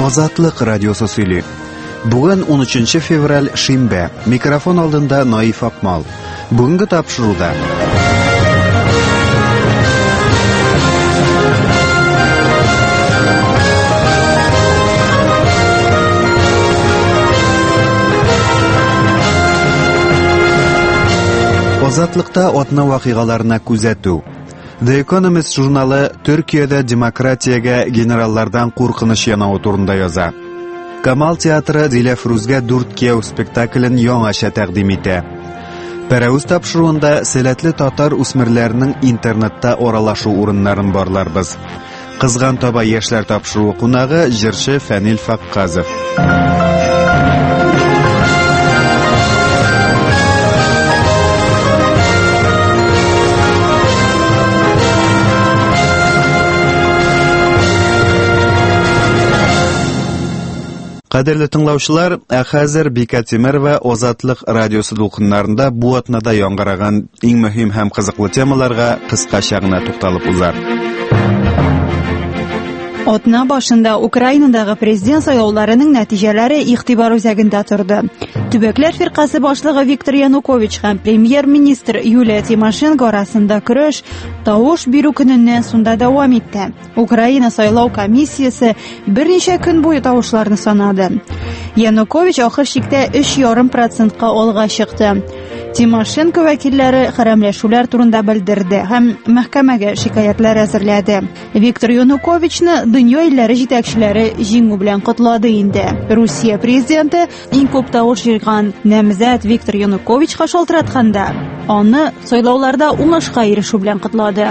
Азатлык радиосы сөйли. Бүген 13 февраль шимбә. Микрофон алдында Наиф Акмал. Бүгенге тапшыруда Азатлыкта атна вакыйгаларына күзәтү. The Economist журналы Төркиядә демократиягә генераллардан куркыныч янавы турында яза. Камал театры Диләфрүзгә 4 кияү спектаклен яңаша тәкъдим итә. Пәрәүз тапшыруында сәләтле татар үсмерләренең интернетта аралашу урыннарын барларбыз. Кызган таба яшьләр тапшыру кунагы җырчы Фәнил Факказов. Кадерле тыңлаучылар, хәзер Бика Тимерова Азатлык радиосы дулкыннарында бу атнада яңгыраган иң мөһим һәм кызыклы темаларга кыскача гына тукталып узар. Атна башында Украинадагы президент сайлауларының нәтиҗәләре игътибар үзәгендә торды. Төбәкләр фиркасы башлыгы Виктор Янукович һәм премьер-министр Юлия Тимошенко арасында көрәш тавыш бирү көненнән сонда дәвам итте. Украина сайлау комиссиясе берничә көн буе тавышларны санады. Янукович ахыр чиктә 3,5% алга чыкты. Тимошенко вәкилләре хәрәмләшүләр турында белдерде һәм мәхкәмәгә шикаятлар әзерләде. Виктор Януковичны дөнья илләре җитәкчеләре җиңү белән котлады инде. Русия президенты иң күп тавыш җыйган намзәт Виктор Януковичка шалтыратканда, аны сайлауларда уңышка ирешү белән котлады.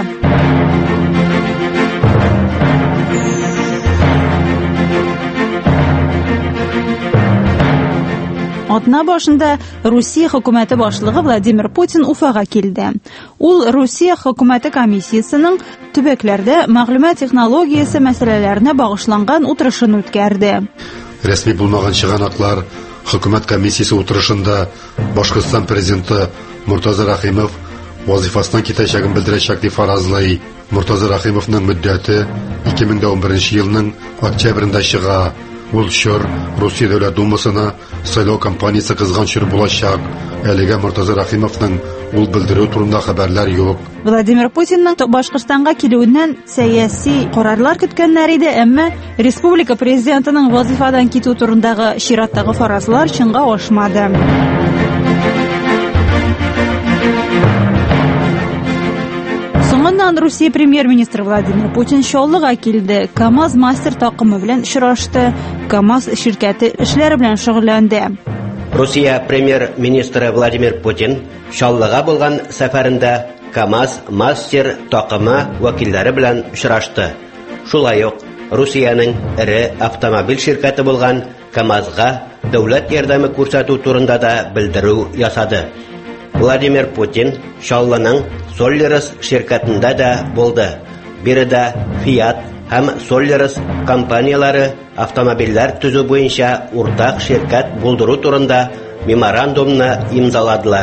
Атна башында Русия хөкүмәте башлыгы Владимир Путин Уфага килде. Ул Русия хөкүмәте комиссиясының төбәкләрдә мәгълүмат технологиясе мәсьәләләренә багышланган утырышын үткәрде. Рәсми булмаган чыганаклар хөкүмәт комиссиясе утырышында Башкортстан президенты Муртаза Рахимов вазифасыннан китәчәген белдерәчәк дип фаразлый. Муртаза Рахимовның мөддәте 2011 елның октябрендә чыга. Ул чор Русия дәүләт думасына сайлау кампаниясе кызган чор булачак. Әлегә Муртаза Рахимовның ул белдерү турында хәбәрләр юк. Владимир Путинның Башкортстанга килүеннән сәяси карарлар көткәннәр иде, әмма республика президентының вазифадан китү турындагы чираттагы фаразлар чынга ашмады. Соңыннан Русия премьер-министры Владимир Путин Чаллыга килде. КАМАЗ мастер такымы белән очрашты. КАМАЗ ширкәте эшләре белән шөгыльләнде. Русия премьер-министры Владимир Путин Чаллыга булган сәфәрендә КАМАЗ мастер такымы вәкилләре белән очрашты. Шулай ук Русияның ире автомобиль ширкәте булган КАМАЗга дәүләт ярдәме күрсәтү турында да белдерү ясады. Владимир Путин Чаллының Солярис ширкәтендә дә булды. Биредә Fiat һәм Солярис компаниялары автомобильләр төзү буенча уртак ширкәт булдыру турында меморандумны имзаладылар.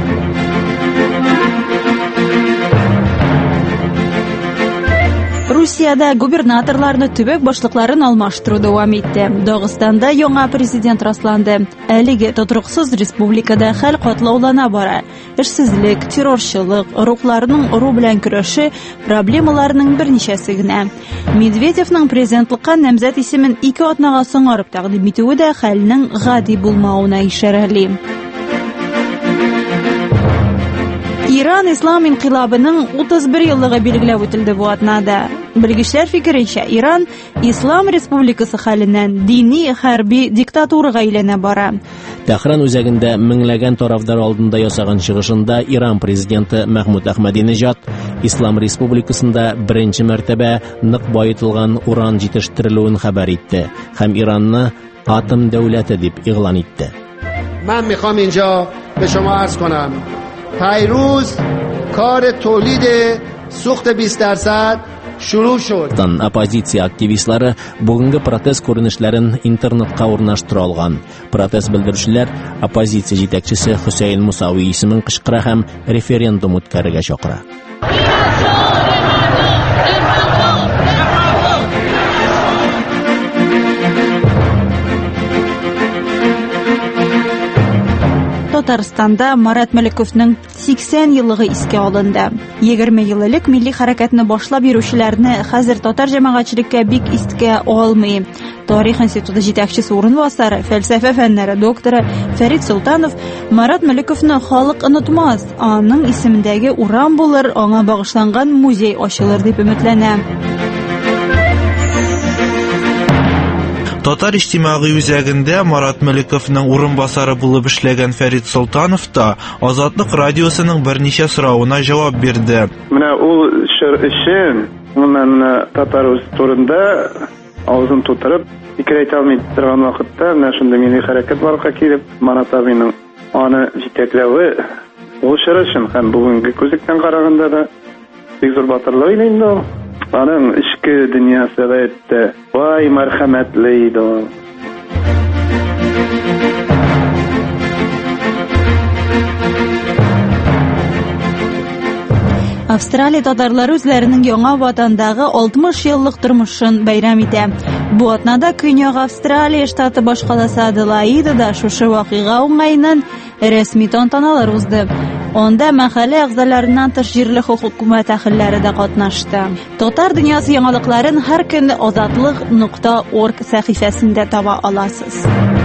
Русияда губернаторларны төбәк башлыкларын алмаштыру дәвам итте. Дагыстанда яңа президент расланды. Әлеге тотрыксыз республикада хәл катлаулана бара. Эшсезлек, террорчылык, рукларның уру белән көрәше проблемаларының берничәсе генә. Медведевның президентлыкка намзәт исемен 2 атнага соңарып тәкъдим итүе дә хәлнең гади булмавына ишарәли. Иран ислам инкыйлабының 31 еллыгы билгеләп үтелде бу атнада. Белгечләр фикеренчә, Иран ислам республикасы хәленнән дини хәрби диктатурага әйләнә бара. Тәһран үзәгендә меңләгән тарафдар алдында ясаган чыгышында Иран президенты Мәхмүд Әхмәдинеҗад ислам республикасында беренче мәртәбә нык байытылган уран җитештерелүен хәбәр итте һәм Иранны атом дәүләте дип игълан итте. Мен میخوام اینجا به شما عرض کنم پیروز کار تولید سوخت 20% شروع شد. Оппозиция активистлары бүгенге протест күренешләрен интернетка урнаштыра алган. Протест белдерүчеләр оппозиция җитәкчесе Хусейн Мусави исемен кычкыра һәм референдум үткәрергә чакыра. Татарстанда Марат Мәликовның 80 еллыгы искә алынды. 20 ел элек милли хәрәкәтне башлап йөрүчеләрне хәзер татар җәмәгатьчелеккә бик искә алмый. Тарих институты җитәкчесе урынбасары, фәлсәфә фәннәре докторы Фәрит Солтанов Марат Мәликовны халык онытмас, аның исемендәге урам булыр, аңа багышланган музей ачылыр дип өметләнә. Татар иҗтимагый үзәгендә Марат Мәликовның урынбасары булып эшләгән Фәрит Солтанов та Азатлык радиосының берничә соравына җавап бирде. Менә ул эшен, моннан татар үз турында авызын тутырып, фикер әйтә алмый торган вакытта, менә шундый милли хәрәкәт барлыкка килеп, Марат абыйның аны җитәкләве, ул шырышын һәм бүгенге күзлектән караганда да бик зур батырлык инде ул. Аның ішкі дүниясы әйтті, вай мәрхәмәтле иде ул. Австралия татарлары үзләренең яңа ватандагы 60 еллык тормышын бәйрәм итә. Бу атнада Көньяк Австралия штаты башкаласы Аделаидада шушы вакыйга уңайыннан рәсми тантаналар узды. Онда мәхәллә әгъзаларыннан тыш җирле хөкүмәт әһелләре дә катнашты. Татар дөньясы яңалыкларын һәр көн azatlıq.org сәхифәсендә таба аласыз.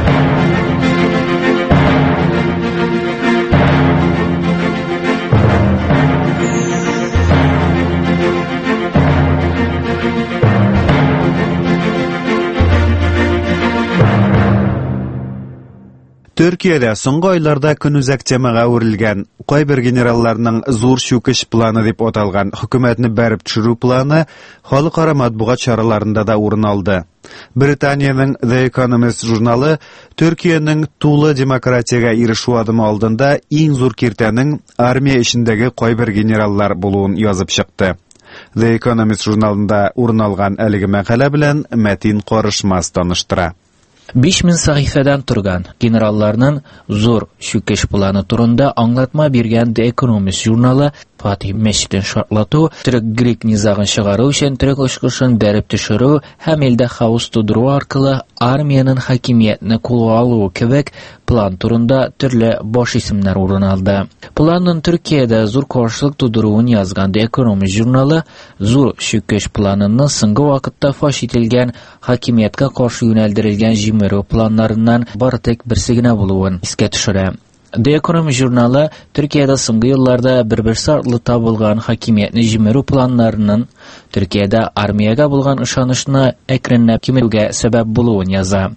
Төркиядә соңгы айларда көнүзәк темага үрелгән кайбер генералларның зур чүкеш планы дип аталган хөкүмәтне бәреп төшерү планы халыкара матбугат чараларында да урын алды. Британиянең The Economist журналы Төркиянең тулы демократиягә ирешү адымы алдында иң зур киртәнең армия эшендәге кайбер генераллар булуын язып чыкты. The Economist журналында урын алган әлеге мәкалә белән Мәтин Карышмас таныштыра. 5000 сәхифәдән торган генералларның зур чүкеш планы турында аңлатма биргән The Economist журналы Фатих мәчетен шартлату, төрек-грек низагын чыгару өчен төрек очкышын бәреп төшерү һәм илдә хаос тудыру аркылы армиянең хакимиятне кулга алуы кебек план турында төрле баш исемнәр урын алды. Планның Төркиядә зур каршылык тудыруын язган The Economist журналы зур чүкеш планының соңгы вакытта фаш ителгән хакимияткә каршы юнәлдерелгән җимерү планнарыннан бары тик берсе генә булуын искә төшерә. The Economist журналы Төркиядә соңгы елларда бер-берсе артлы табылган хакимиятне җимерү планнарының Төркиядә армиягә булган ышанычны әкренләп кимерүгә сәбәп булуын яза.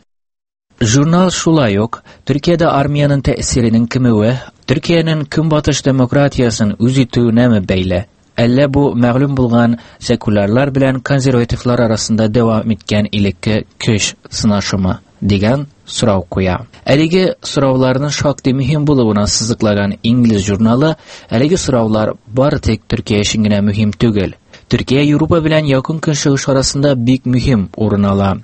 Журнал шулай ук Төркиядә армиянең тәэсиренең кимүе, Төркиянең көнбатыш демократиясын үз итүенә бәйле. Әллә бу мәгълүм булган секулярлар белән консервативлар арасында дәвам иткән илекке көч сынашымы дигән сорау куя. Әлеге сорауларның шактый мөһим булуына сызыклаган инглиз журналы, әлеге сораулар бары тик Төркия өчен генә мөһим түгел. Төркия Европа белән якын көнчыгыш арасында бик мөһим урын ала.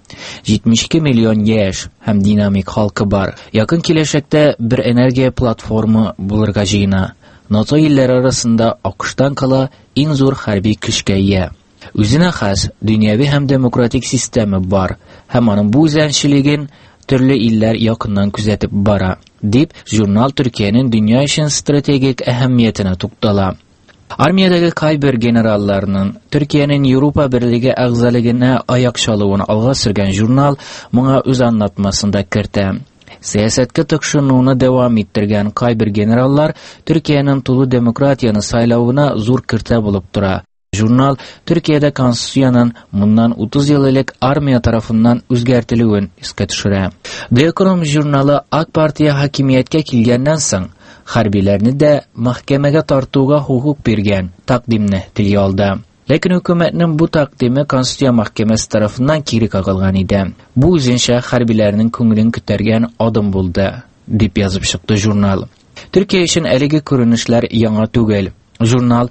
72 миллион яшь һәм динамик халкы бар. Якын киләчәктә бер энергия платформа булырга җыена. НАТО илләре арасында АКШтан кала иң зур хәрби көчкә ия. Үзенә хас дөньяви һәм демократик система бар, һәм аның бу үзәнчелеген төрле илләр якыннан күзәтеп бара, дип журнал Төркиянең дөнья өчен стратегик әһәмиятенә туктала. Армиядәге кайбер генералларның Төркиянең Европа берлеге әгъзалыгына аяк чалуын алга сөргән журнал моңа үз аңлатмасында кертә. Сәясәткә тыкшынуны дәвам иттергән кайбер генераллар Төркиянең тулы демократияны сайлауына зур кертә булып тора. Журнал Төркиядә конституциянең моннан 30 ел элек армия тарафыннан үзгәртелүен искә төшерә. The Economist журналы ак партия хакимияткә килгәннән соң хәрбиләрне дә мәхкәмәгә тартуга хукук биргән тәкъдимне телгә алды. Ләкин хөкүмәтнең бу тәкъдиме Конституция мәхкәмәсе тарафыннан кире кагылган иде. Бу үзенчә хәрбиләрнең күңелен күтәргән адым булды, дип язып чыкты журнал. Төркия өчен әлеге күренешләр яңа түгел. Журнал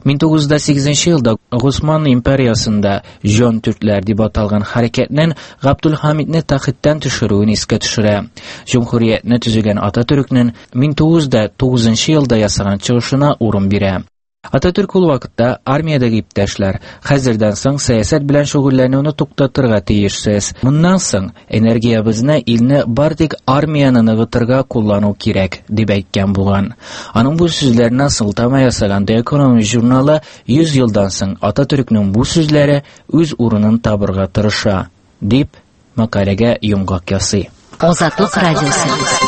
1908 елда Госман империясында Жон Түркләр дип аталган хәрәкәтнең Габдулхамидне тәхеттән төшерүен искә төшерә. Җумһуриятне төзегән Ататүрекнең 1909 елда ясаган чыгышына урын бирә. Ататürк ул вакытта армиядәге иптәшләр, хәзердән соң сәясәт белән шөгыльләнүне туктатырга тиешсез. Моннан соң энергиябезне илне бар тик армияны ныгытырга куллану кирәк, дип әйткән булган. Аның бу сүзләренә сылтама ясаган The Economist журналы 100 елдан соң Ататürkнең бу сүзләре үз урынын табырга тырыша, дип макаләгә йомгак ясый. Азатлык радиосы.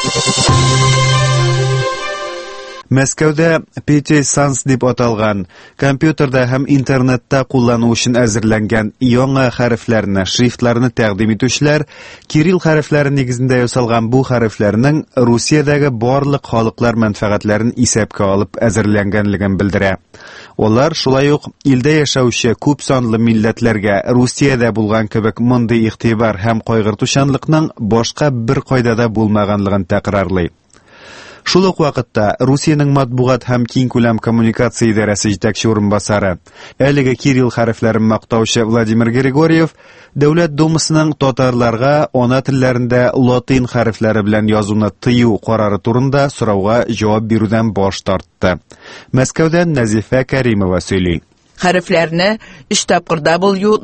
Мәскәүдә PT Sans дип аталган, компьютерда һәм интернетта куллану өчен әзерләнгән яңа хәрефләрне, шрифтларны тәкъдим итүчеләр кирилл хәрефләре нигезендә ясалган бу хәрефләрнең Русиядәге барлык халыклар мәнфәгатьләрен исәпкә алып әзерләнгәнлеген белдерә. Олар шулай ук илдә яшәүче күп санлы милләтләргә Русиядә булган кебек мондый игътибар һәм кайгыртучанлыкның башка бер кайда да булмаганлыгын тәкрарлый. Шул ук вакытта Русиянең матбугат һәм киң күләм коммуникация идарәсе җитәкче урынбасары, әлеге кирилл хәрефләрен мактаучы Владимир Григорьев Дәүләт Думасының татарларга ана телләрендә латин хәрефләре белән язуны тыю карары турында сорауга җавап бирүдән баш тартты. Мәскәүдән Назифа Кәримова сөйли. Хәрефләрне 3 тапкырда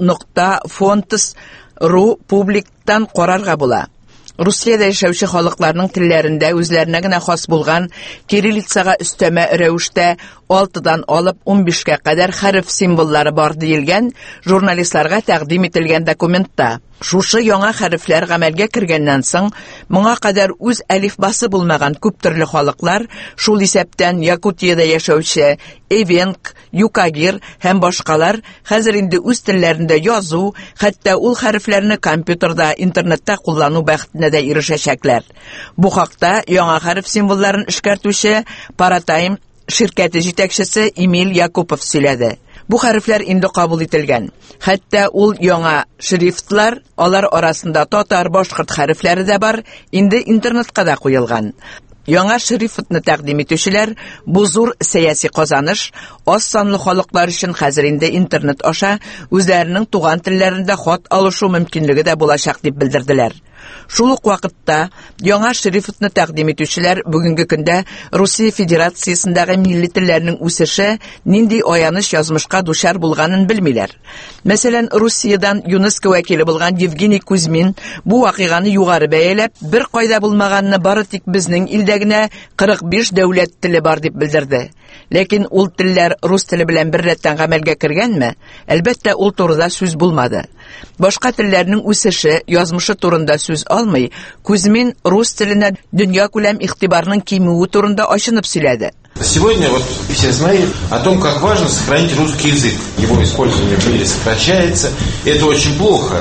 .fonts.ru публиктан карарга була. Русиядә яшәүче халыкларның телләрендә үзләренә генә хас булган кириллицага өстәмә рәвештә 6дан алып 15-кә кадәр хәреф символлары бар диелгән журналистларга тәкъдим ителгән документта. Шушы яңа хәрефләр гамәлгә кергәннән соң, моңа кадәр үз әлифбасы булмаган күп төрле халыклар, шул исәптән Якутиядә яшәүче Эвенк, Юкагир һәм башкалар хәзер инде үз телләрендә язу, хәтта ул хәрефләрне компьютерда, интернетта куллану бәхетенә дә ирешәчәкләр. Бу хакта яңа хәреф символларын эшкәртүче Паратайм ширкәте җитәкчесе Эмиль Якупов сөйләде. Бу хәрефләр инде кабул ителгән. Хәтта ул яңа шрифтлар, алар арасында татар, башкорт хәрефләре дә бар, инде интернетка да куелган. Яңа шрифтны тәкъдим итүчеләр бу зур сәяси казаныш, аз санлы халыклар өчен хәзер инде интернет аша үзләренең туган телләрендә хат алышу мөмкинлеге дә булачак дип белдерделәр. Шул ук вакытта яңа шрифтны тәкъдим итүчеләр бүгенге көндә Русия Федерациясендәге милли телләрнең үсеше нинди аяныч язмышка дучар булганын белмиләр. Мәсәлән, Русиядән ЮНЕСКО вәкиле булган Евгений Кузьмин бу вакыйганы югары бәяләп, бер кайда булмаганны бары тик безнең илдә генә 45 дәүләт теле бар дип белдерде. Ләкин ул телләр рус теле белән бер рәттән гамәлгә кергәнме? Әлбәттә, ул турыда сүз булмады. Башка телләрнең үсеше, язмышы турында сүз алмый, Кузьмин рус теленә дөнья күләм игътибарның кимүе турында ачынып сөйләде. Сегодня вот все знают о том, как важно сохранить русский язык. Его использование в мире сокращается. Это очень плохо,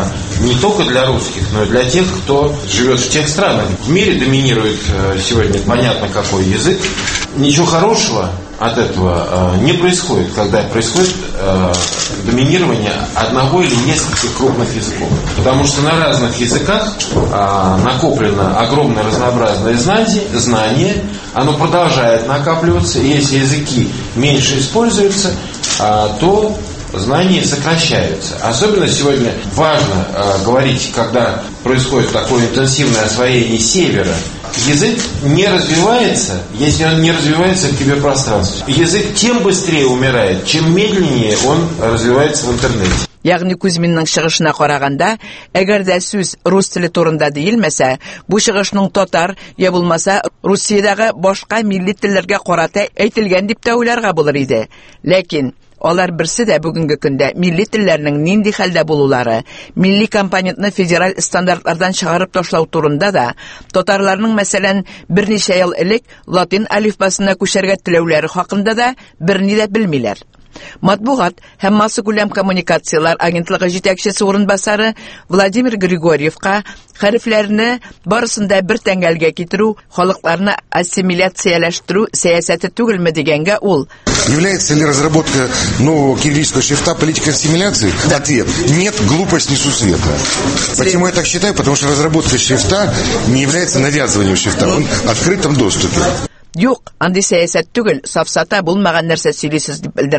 не только для русских, но и для тех, кто живет в тех странах. В мире доминирует сегодня понятно какой язык. Ничего хорошего от этого не происходит, когда происходит доминирование одного или нескольких крупных языков. Потому что на разных языках накоплено огромное разнообразное знание, оно продолжает накапливаться, и если языки меньше используются, то знания сокращаются. Особенно сегодня важно говорить, когда происходит такое интенсивное освоение севера. Язык не развивается, если он не развивается в киберпространстве. Язык тем быстрее умирает, чем медленнее он развивается в интернете. Ягъни Кузьминның чыгышына караганда, әгәр дә сүз рус теле турында диелмәсә, бу чыгышның татар я булмаса Русиядәге башка милли телләргә карата әйтелгән дип тә уйларга булыр иде. Ләкин алар берсе дә бүгенге көндә милли телләрнең нинди хәлдә булулары, милли компонентны федераль стандартлардан чыгарып ташлау турында да, татарларның мәсәлән берничә ел элек латин алифбасына күчәргә теләүләре хакында да берни дә белмиләр. Матбугат һәм масса күләм коммуникациялар агентлыгы җитәкчесе урынбасары Владимир Григорьевка хәрефләрне барысында бер тәңгәлгә китерү, халыкларны ассимиляцияләштерү сәясәте түгелме дигәнгә ул: Является ли разработка нового кириллического шрифта политикой ассимиляции? Ответ: нет, глупость несусветная. Почему я так считаю? Потому что разработка шрифта не является навязыванием шрифта, он в открытом доступе. Юк, андый сәясәт түгел, сафсата булмаган нәрсә сөйлисез дип белдерде.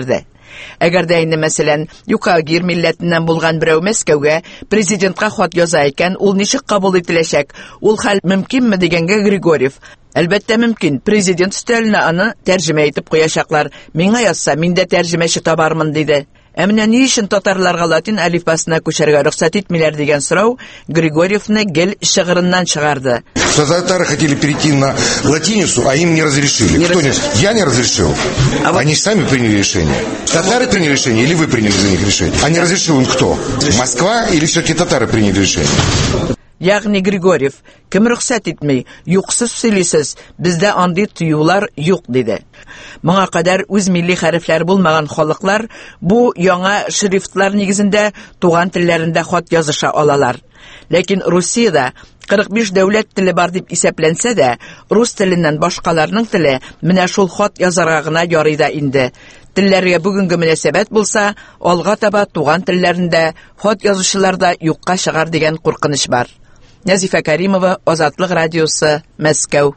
Әгәр дә инде мәсәлән, Юкагир милләтеннән булган берәү Мәскәүгә президентка хат яза икән, ул ничек кабул ителәчәк? Ул хәл мөмкинме дигәнгә Григорьев: Әлбәттә мөмкин. Президент өстәленә аны тәрҗемә итеп куячаклар. Миңа язса, мин дә тәрҗемәче табармын, диде. Әмінә ни өчен татарларга латин әлифбасына күчәргә рөхсәт итмиләр дигән сорау Григорьевны гел шигырыннан чыгарды. Что татары хотели перейти на латиницу, а им не разрешили. Кто не? Я не разрешил. Они сами приняли решение. Татары приняли решение или вы приняли за них решение? А не разрешил им кто? Москва или все-таки татары приняли решение? Ягъни Григорьев, кем рөхсәт итмей, юксыз сөйлисез, бездә андый тыюлар юк, диде. Моңа кадәр үз милли хәрефләр булмаган халыклар бу яңа шрифтлар нигезендә туган телләрендә хат языша алалар. Ләкин Русиядә 45 дәүләт теле бар дип исәпләнсә дә, рус теленнән башкаларның теле менә шул хат язарга гына ярый да инде. Телләргә бүгенге мөнәсәбәт булса, алга таба туган телләрендә хат язучыларда юкка чыгар дигән куркыныч бар. Назифа Каримова, Азатлык радиосы, Мәскәү.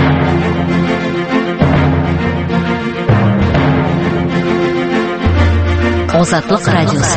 Азатлык радиосы.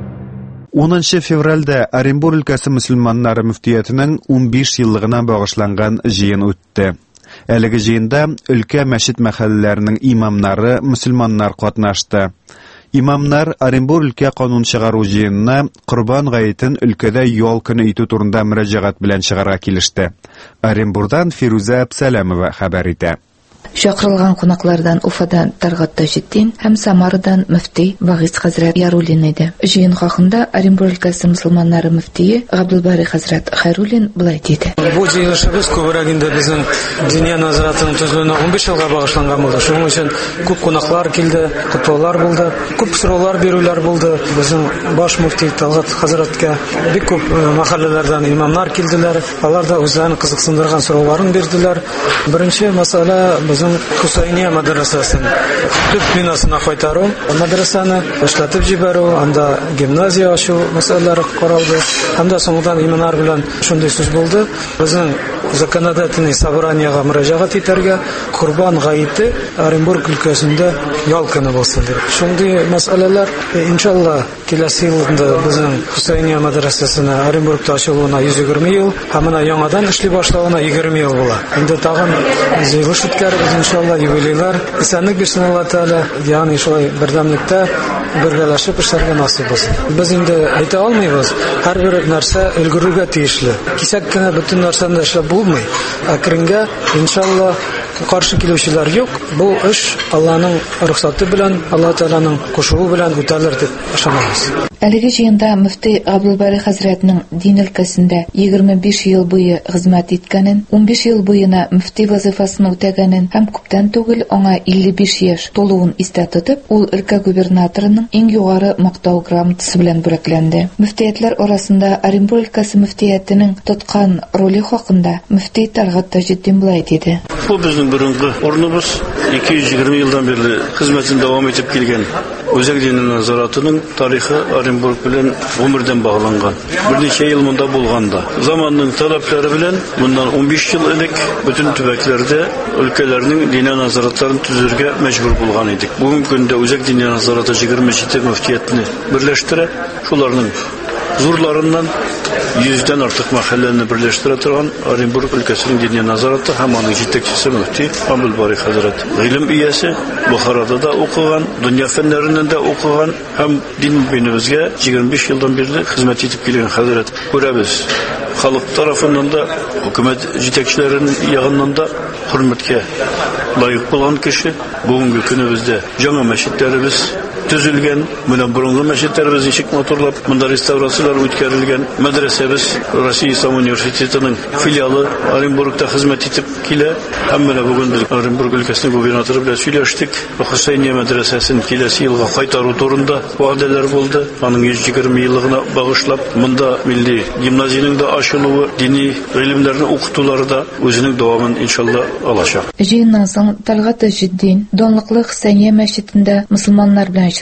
10 февральдә Оренбур өлкәсе мөселманнары мөфтиятының 15 еллыгына багышланган җыен үтте. Әлеге җыенда өлкә мәчет мәхәлләләренең имамнары, мөселманнар катнашты. Имамнар Оренбур өлкә канун чыгару җыенына Корбан гаетен өлкәдә ял көне итү турында мөрәҗәгать белән чыгарга килеште. Оренбурдан Фируза Абсалямова хәбәр итә. Шақырылған қонақлардан Уфадан Таргат Тажетдин һәм Самарадан мөфти Вагиз хәзрәт Яруллин иде. Җыен хакында Оренбур өлкәсе мөселманнары мөфтие Габдулбари хәзрәт Хайруллин булай диде. Бу җыелышыбыз күбрәк инде безнең диния назаратының төзелүенә 15 елга багышланган булды. Шуның өчен күп кунаклар килде, котбалар булды, күп сораулар бирүләр булды. Безнең баш мөфти Талгат хәзрәткә бик күп мәхәлләләрдән имамнар килделәр. Алар да үзләрен кызыксындырган сорауларын бирделәр. Беренче мәсьәлә безнең Хусайния мәдрәсәсен төп бинасына кайтару, мәдрәсәне эшләтеп җибәрү, анда гимназия ачу мәсьәләләре каралды. Һәм дә соңыннан имамнар белән шундый сүз булды. Безнең законодательный собраниягә мөрәҗәгать итәргә Корбан гаете Оренбург өлкәсендә ял көне булсын дип. Шундый мәсьәләләр иншалла киләсе елда безнең Хусайния мәдрәсәсенә Оренбургта ачылуына 120 ел, һәм менә яңадан эшли башлауына 20 ел була. Инде тагын җыелыш үткәрбез иншалла, юбилейлар. Исәнлек бирсен Алла Тәала, ягъни шулай бердәмлектә бергәләшеп эшләргә насыйп булсын. Без инде әйтә алмыйбыз, һәрбер нәрсә өлгерүгә тиешле. Кисәк кенә бөтен нәрсәне эшләп булмый. Әкренгә иншалла каршы килүчеләр юк. Бу эш Алланың рөхсәте белән, Алла Тәаланың кушуы белән үтәлер дип ышанабыз. Әлеге җыенда мөфти Габдулбари хәзрәтнең дин өлкәсендә 25 ел буе хезмәт иткәнен, 15 ел буена мөфти вазифасын үтәгәнен һәм күптән түгел аңа 55 яшь тулуын истә тотып, ул өлкә губернаторының иң югары мактау грамотасы белән бүләкләнде. Мөфтиятләр арасында Оренбур өлкәсе мөфтиятының тоткан роли хакында мөфти Таргат Тажетдин булай диде. Бу безнең борынгы орныбыз 220 елдан бирле хезмәтен дәвам итеп килгән. Үзәк дине назаратының тарихы Оренбург белән гомердән багланган. Берничә ел монда булганда, заманның таләпләре белән мондан 15 ел элек бөтен төбәкләрдә өлкәләрнең дине назараттарын төзергә мәҗбүр булган идек. Бүген көндә үзәк дине назараты 27 мөфтиятне берләштерә. Шуларның зурларыннан 100дән артык мәхәлләне берләштерә торган Оренбург өлкәсенең диния назараты һәм аның җитәкчесе мөфти Габдулбари хәзрәт. Гыйлем иясе, Бухарада да укыган, дөнья фәннәреннән дә укыган һәм дин бинебезгә 25 елдан бирле хезмәт итеп килгән хәзрәт. Күрәбез, халык тарафыннан да, хөкүмәт җитәкчеләренең ягыннан да хөрмәткә лаек булган кеше. Бүгенге көнебездә яңа мәчетләребез төзелгән, менә борынгы мәчетләребез ничек матурлап, монда реставрациялар үткәрелгән. Мәдрәсәбез Россия Ислам университетының филиалы Оренбургта хезмәт итеп килә. Һәм менә бүген без Оренбург өлкәсенең губернаторы белән сөйләштек. Хусайния мәдрәсәсен киләсе елга кайтару турында вәгъдәләр булды. Аның 120 еллыгына багышлап, монда милли гимназияның да ачылуы, дини гыйлемнәрне укытулары да үзенең дәвамын иншалла алачак. Җыеннан соң Талгат Тажетдин Донлыклы Хусайния мәчетендә мөселманнар белән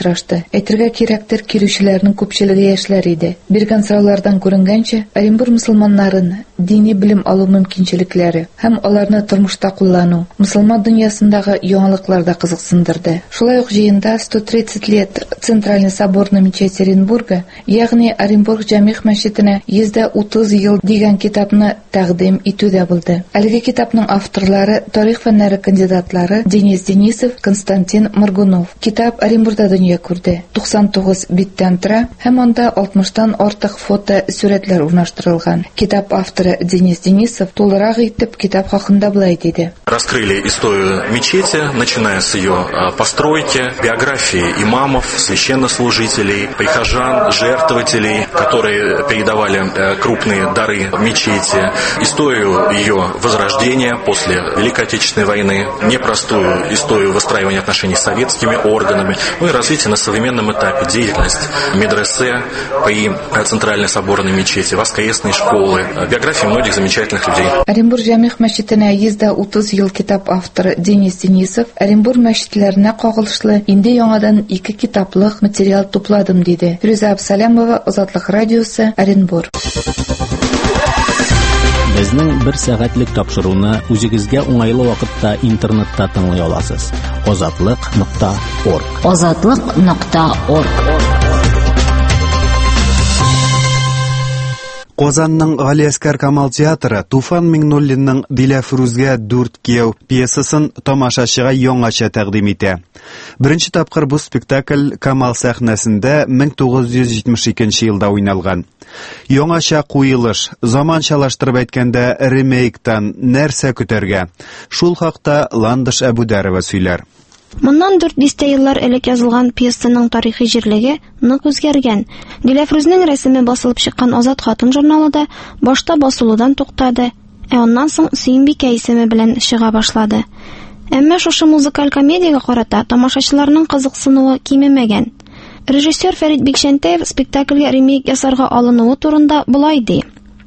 очрашты. Әйтергә кирәктер, килүчеләрнең күпчелеге яшьләр иде. Биргән сораулардан күренгәнчә, Оренбур мөселманнарын дини белем алу мөмкинчелекләре һәм аларны тормышта куллану мөселман дөньясындагы яңалыкларда кызыксындырды. Шулай ук җыенда 130 лет Центральный соборный мечеть Оренбурга, ягъни Оренбург җәмигъ мәчетенә 130 ел дигән китапны тәкъдим итүдә булды. Әлеге китапның авторлары тарих фәннәре кандидатлары Денис Денисов, Константин Моргунов. Китап Оренбургда дөнья күрде. 99 биттән тора һәм анда 60-тан артык фото, сүрәтләр урнаштырылган. Китап авторы Денис Денисов тулырак итеп китап хакында булай диде. Раскрыли историю мечети, начиная с ее постройки, биографии имамов, священнослужителей, прихожан, жертвователей, которые передавали крупные дары в мечети, историю ее возрождения после Великой Отечественной войны, непростую историю выстраивания отношений с советскими органами, ну и развитие на современном этапе, деятельность медресе при Центральной соборной мечети, воскресные школы, биографии многих замечательных людей. Оренбург җәмигъ мәчетенә 130 ел китап авторы Денис Денисов Оренбург мәчетләренә кагылышлы инде яңадан 2 китаплык материал тупладым диде. Фируза Абсалямова, Азатлык радиосы, Оренбург. Безнең 1 сәгатьлек тапшыруны үзегезгә уңайлы вакытта интернетта тыңлый аласыз. Azatlyk.org. Azatlyk.org. Казанның Галиәскәр Камал театры Туфан Миңнуллинның Диләфрүзгә 4 кияү пьесасын тамашачыга яңача тәкъдим итә. Беренче тапкыр бу спектакль Камал сәхнәсендә 1972 елда уйналган. Яңача куелыш, заманчалаштырып әйткәндә ремейктан нәрсә көтәргә? Шул хакта Ландыш Әбүдәрова сөйләр. Моннан 4-5 еллар элек язылган пьесаның тарихи җирлеге нык үзгәргән. Диләфрүзнең рәсеме басылып чыккан Азат хатын журналында башта басылудан туктады, аннан соң Сөембикә исеме белән чыга башлады. Әмма шушы музыкаль комедиягә карата тамашачыларның кызыксынуы кимемәгән. Режиссер Фәрит Бикшәнтәев спектакльгә ремейк ясарга алынуы турында булай ди.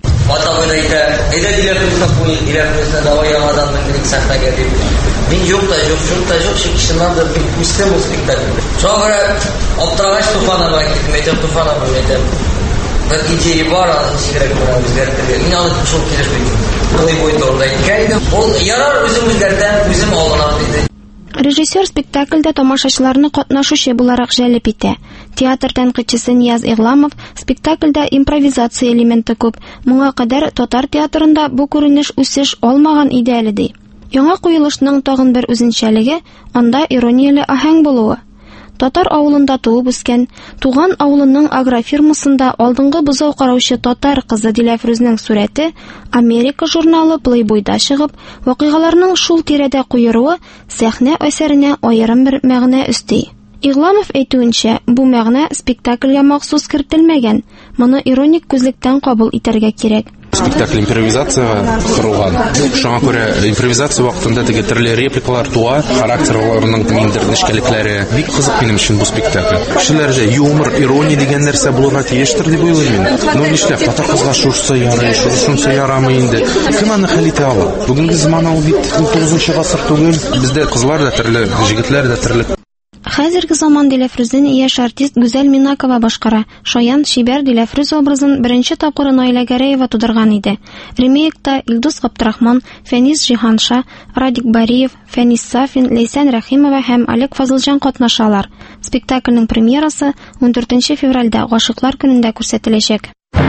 Мен жоқ шекіші надо пустым ол спектакль. Sonra Abdurrahman Tufanova gittim, Tufanova dedim. Bir ideyi var, anı şirek bana özgerttirdi. İnanın çok gelişmeydim. Kılay boyunda orada hikaydim. Ol yarar özümüzlerden özüm ağlanar dedi. Режиссер спектакльдә тамашачыларны катнашучы буларак җәлеп итә. Театр тәнкыйтьчесе Нияз Игламов спектакльдә импровизация элементы күп. Моңа кадәр татар театрында бу күренеш үсеш алмаган иде әле ди. Яңа куелышның тагын бер үзенчәлеге анда иронияле аһәң булуы. Татар авылында туып үскән, туган авылының агрофирмасында алдынгы бозау караучы татар кызы Диләфрүзнең сурәте Америка журналы Playboy'да чыгып, вакыйгаларның шул тирәдә куеруы сәхнә әсәренә аерым бер мәгънә өсти. Игламов әйтүенчә, бу мәгънә спектакльгә махсус кертелмәгән. Моны ироник күзлектән кабул итәргә кирәк. Спектакль импровизацияга корылган. Шуңа күрә импровизация вакытында теге төрле репликалар туа, характерларының ниндидер нечкәлекләре. Бик кызык минем өчен бу спектакль. Кешеләрдә юмор, ирония дигән нәрсә булырга тиештер дип уйлыйм мин. Ну нишләп татар кызга шусы ярый, шунысы ярамый инде. Кем аны хәл итә ала? Бүгенге заман ул бит 19 гасыр түгел. Бездә кызлар да төрле, җегетләр дә төрле. Хәзерге заман Диләфрүзен яшь артист Гүзәл Минакова башкара. Шаян Шибәр Диләфрүз образын беренче тапкыр Наилә Гәрәева тудырган иде. Ремейкта Илдус Габдрахман, Фәнис Җиһанша, Радик Бариев, Фәнис Сафин, Лейсан Рәхимова һәм Олег Фазылҗан катнашалар. Спектакльнең премьерасы 14 февральдә Гашыйклар көнендә күрсәтеләчәк.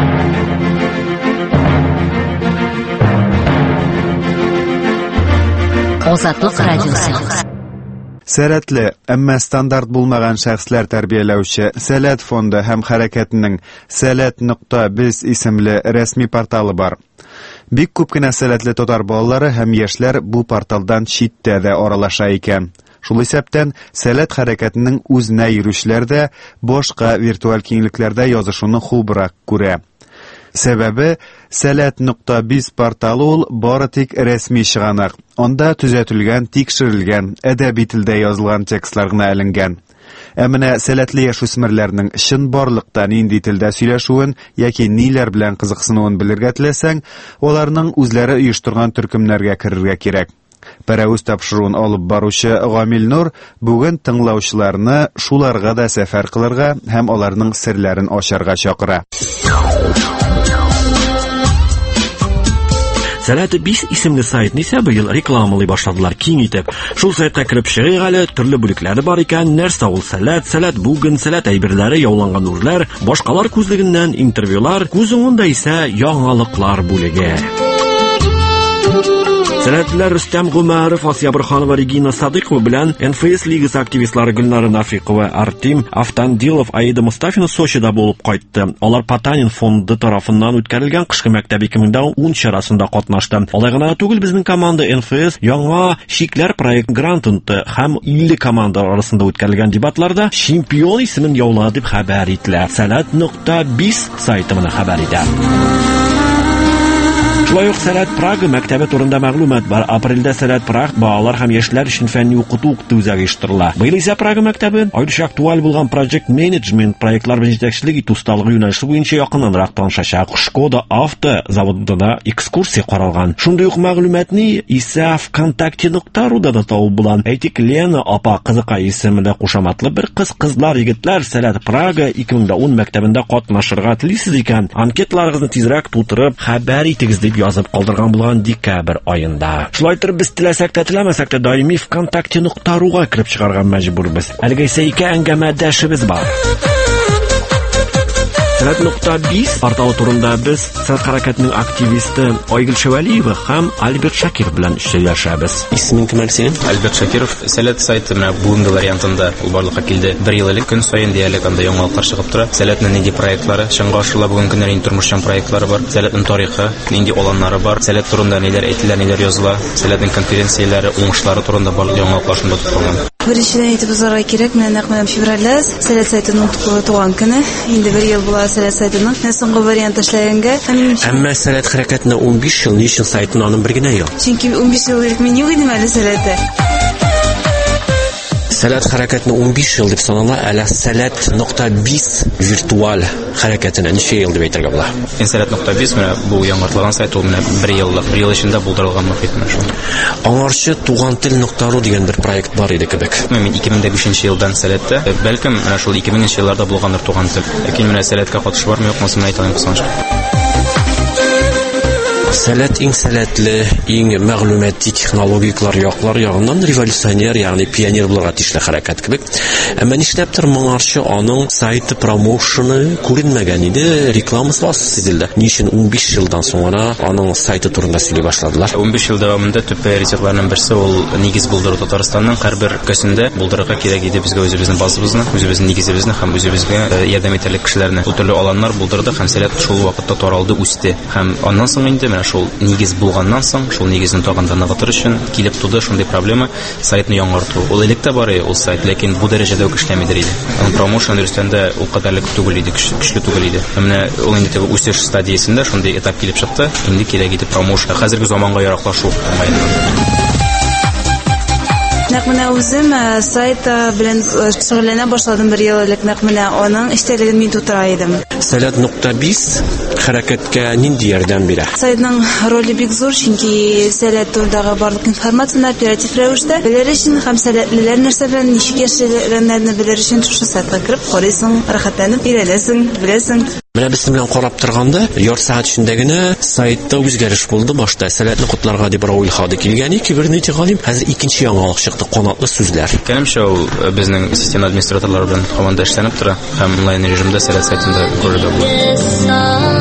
Азатлык радиосы. Сәләтле, әмма стандарт булмаган шәхесләр тәрбияләүче Сәләт фонды һәм хәрәкәтенең Сәләт.biz исемле рәсми порталы бар. Бик күп кенә сәләтле татар балалары һәм яшьләр бу порталдан читтә дә аралаша икән. Шул исәптән Сәләт хәрәкәтенең үзенә йөрүчеләр дә башка виртуаль киңлекләрдә язышуны хубрак күрә. Сәбәбе Сәләт.biz порталы ул бары тик рәсми чыганак. Анда төзәтелгән, тикшерелгән, әдәби телдә язылган текстлар гына эленгән. Ә менә сәләтле яшүсмерләрнең чын барлыкта нинди телдә сөйләшүен яки ниләр белән кызыксынуын белергә теләсәң, аларның үзләре оештырган төркемнәргә керергә кирәк. Пәрәүз тапшыруын алып баручы Гамил Нур бүген тыңлаучыларны шуларга да сәфәр кылырга һәм аларның серләрен ачарга чакыра. Сәләт 5 исемле сайтны исә быел рекламалый башладылар киң итеп. Шул сайтка кереп чыгыйк әле, төрле бүлекләре бар икән, нәрсә ул сәләт, сәләт бүген, сәләт әйберләре, яуланган үрләр, башкалар күзлегеннән интервьюлар, күз уңында исә яңалыклар бүлеге. Сәләтләр Рөстәм Гумаров, Асия Борханова, Регина Садыкова белән НФС лигасы активистлары Гөлнара Нафикова, Артем Автандилов, Аида Мустафина Сочида булып кайтты. Алар Потанин фонды тарафыннан үткәрелгән кышкы мәктәп 2010 чарасында катнашты. Алай гына түгел, безнең команда НФС яңа шикләр проект грантын һәм 50 команда арасында үткәрелгән дебатларда чемпион исемен яулады дип хәбәр ителә. Сәләт.biz сайты моны хәбәр итә. Шулай ук Сәләт Прага мәктәбе турында мәгълүмат бар. Апрельдә Сәләт Прага балалар һәм яшьләр өчен фәнни укыту үзәге оештырыла. Быел исә Прага мәктәбе аеруча актуаль булган проект менеджмент проектлар белән җитәкчелек итү осталыгы юнәлеше буенча якыннанрак танышачак. Шкода авто заводында экскурсия каралган. Шундый ук мәгълүматны исә ВКонтакте.руда да табып була. Әйтик, Лена апа кызыкай исемле кушаматлы бер кызлар, егетләр Сәләт Прага 2010 мәктәбендә катнашырга телисез икән. Анкеталарыгызны тизрәк тутырып хәбәр итегез дип язып калдырган булган декабрь аенда. Шулай итеп, без теләсәк тә теләмәсәк тә даими ВКонтакте.руга кирип чыгарга мәҗбүрбез. Әлегә исә ике әңгәмәдәшебез бар. Сәләт.biz порталы турында без сәләт хәрәкәтенең активисты Айгөл Шәвәлиева һәм Альберт Шакир белән сөйләшәбез. Исмин кем әлсен? Альберт Шакиров. Сәләт сайты менә бүгенге вариантында ул барлыкка килде. 1 ел элек көн саен диялек анда яңалыклар чыгып тора. Сәләтнең нинди проектлары, чынга ашыла бүгенге көннәрдә тормышчан проектлары бар. Сәләтнең тарихы, нинди аланнары бар. Сәләт турында ниләр әйтелә, ниләр языла. Сәләтнең конференцияләре, уңышлары турында барлык яңалыклар шунда тотылган. Беренчедән әйтеп узарга кирәк, менә нәкъ февральдә Сәләт сайтының туган көне, инде 1 ел була Сәләт сайтының соңгы вариант эшләгәнгә. Әмма Сәләт хәрәкәтенә 15 ел, ничек сайтын аның бер генә ел. Чөнки 15 ел элек мин юк идем әле Сәләттә. Сәләт хәрәкәтенә 15 ел дип санала, әле Сәләт.biz виртуаль хәрәкәтенә ничә ел дип әйтергә була. Сәләт.biz менә бу яңартылган сайт, ул менә 1 ел эчендә булдырылган мөхит менә шул. Аңарчы туган тел.ру дигән бер проект бар иде кебек. Мин 2005 елдан Сәләттә, бәлкем менә шул 2000 елларда булгандыр туган тел. Ләкин менә Сәләткә катышы бармы юкмы, мен әйтә алмыйм кысаларча. Сәләт иң сәләтле, иң мәгълүмати технологиялар яклар ягыннан революционер, ягъни пионер булырга тиешле хәрәкәт кебек. Әмма нишләптер моңарчы аның сайты промоушены күренмәгән иде, рекламасы сизелде. Ничен 15 елдан соңра аның сайты турында сөйли башладылар. 15 ел дәвамында төп приоритетларның берсе ул нигез булдыру. Татарстанның һәрбер өлкәсендә булдырырга кирәк иде безгә үзебезнең базыбызны, үзебезнең нигезебезне һәм үзебезгә ярдәм итәрлек кешеләрне. Бу төрле аланнар булдырды һәм Сәләт шул вакытта таралды, үсте. Һәм аннан соң инде шул нигез булганнан соң, шул нигезне тагын да ныгытыр өчен килеп туды шундый проблема сайтны яңарту. Ул электә бар ул сайт, ләкин бу дәрәҗәдә үк эшләмидер иде. Аның промоушен дөрестәндә ул кадәрлек түгел иде, көчле түгел иде. Менә ул инде үсеш стадиясендә шундый этап килеп чыкты. Инде кирәк иде промоушен хәзерге заманга яраклашу. Нәкъ менә үзем сайт белән шөгыльләнә башладым 1 ел элек. Нәкъ менә аның эштәлеген мин тутыра идем. Сәләт.biz хәрәкәткә нинди ярдәм бирә? Сайтның роле бик зур, чөнки Сәләт турындагы барлык информацияны оператив рәвештә белер өчен һәм сәләтлеләр нәрсә белән ничек яшәгәннәрне белер өчен шушы сайтка кереп карыйсың, рәхәтләнеп өйрәнәсең, беләсең. Менә без белән карап торганда, яр сәгать эчендә генә сайтта үзгәреш булды. Башта Сәләтне котларга дип Равил Хады килгән, кибернетик галим. Хәзер икенче яңалык чыкты, канатлы сүзләр. Кәлемчә ул безнең система администраторлары белән команда эшләнеп тора һәм онлайн режимда Сәләт сайтында күрергә була.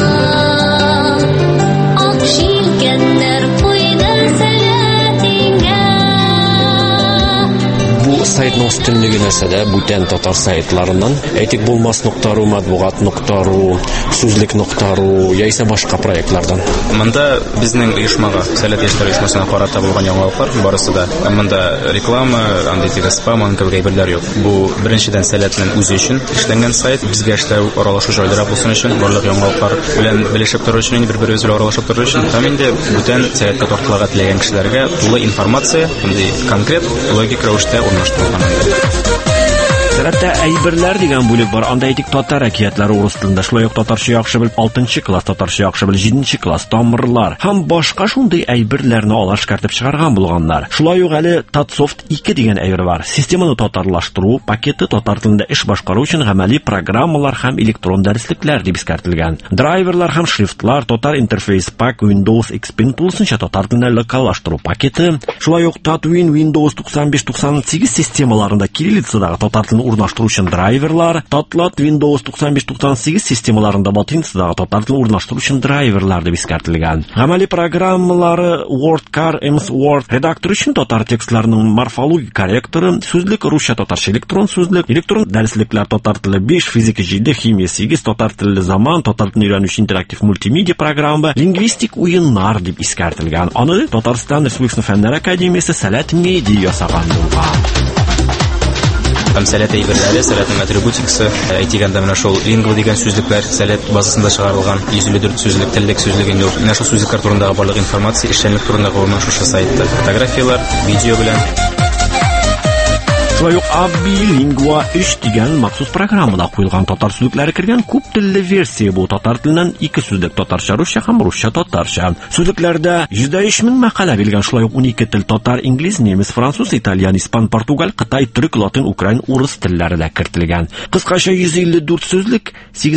Сайтның өстенлеге нәрсәдә бүтән татар сайтларыннан әйтик булмас.ру, матбугат.ру, сүзлек.ру яисә башка проектлардан. Монда безнең оешмага, Сәләт яшьләр оешмасына карата булган яңалыклар барысы да. Монда реклама, андый спам, кебек әйберләр юк. Бу беренчедән Сәләтнең үзе өчен эшләнгән сайт, безгә эшләү, аралашу җайлары булсын өчен, барлык яңалыклар белән белешеп тору өчен, бер-беребез белән аралашып тору өчен. Һәм инде бүтән Сәләткә тартылырга теләгән кешеләргә тулы информация, андый конкрет, логик рәвештә урнаштырылган. Сәләттә әйберләр дигән бүлек бар. Анда әйтик татар әкиятләре урыс телендә, шулай ук татарча яхшы бел 6 класс, татарча яхшы бел 7 класс, тамырлар һәм башка шундый әйберләрне алаш кертеп чыгарган булганнар. Шулай ук әле Татсофт 2 дигән әйбер бар. Системаны татарлаштыру пакеты татар телендә эш башкару өчен гамәли программалар һәм электрон дәреслекләр дип искәртелгән. Драйверлар һәм шрифтлар, татар интерфейс пак, Windows XP тулысынча татар телендә локаллаштыру пакеты, шулай ук Tatwin Windows 95-98 системаларында кириллицадагы татар телен урнаштыру өчен драйверлар, Tatlot Windows 95-98 системаларында латиницадагы татар телен урнаштыру өчен драйверлар дип искәртелгән. Гамәли программалары WordCar, MS Word, редактор өчен татар текстларының морфологик корректоры, сүзлек русча татарча электрон сүзлек, электрон дәреслекләр татар теле 5, физика 7, химия 8, татар теле заман, татар телен өйрәнүче интерактив мультимедиа программы, лингвистик уеннар дип искәртелгән. Аны Татарстан Республикасының Фәннәр академиясе Сәләт медиа ясаган булган. Һәм сәләт әйберләре, сәләтнең атрибутикасы, әйтгәндә менә шул лингва дигән сүзлекләр сәләт базасында чыгарылган 154 сүзлек, теллек сүзлек инде. Менә шул сүзлекләр турындагы барлык информация, эшчәнлек турында гомумән шушы сайтта. Фотографиялар, видео белән. Шулай ук Abilingua 3 дигән махсус программада куелган татар сүзлекләре кергән күп телле версия бу. Татар теленнән 2 сүзлек татарча, русча һәм русча татарча. Сүзлекләрдә 103 мең мәкалә биргән. Шулай ук 12 тел татар, инглиз, немец, француз, итальян, испан, португал, кытай, төрек, латин, украин, урыс телләре дә кертелгән. Кыскача 154 сүзлек,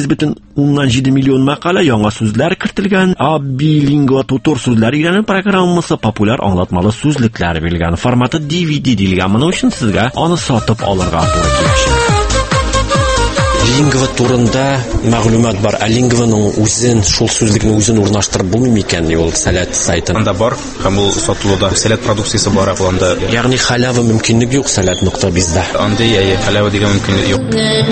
8,7 миллион мәкалә, яңа сүзләр кертелгән. Abilingua тутур сүзләр өйрәнү программасы популяр аңлатмалы сүзлекләр биргән. Форматы DVD дилгән. Моның өчен сезгә аны сатып алырга туры киләчәк. Лингва турында мәгълүмат бар. Лингваның үзен, шул сүзлекне үзен урнаштырып булмый микән ул сәләт сайтында? Анда бар, һәм ул сатылуда сәләт продукциясе бар анда. Ягъни халява мөмкинлек юк сәләт.bizда. Анда яе халява дигән мөмкинлек юк.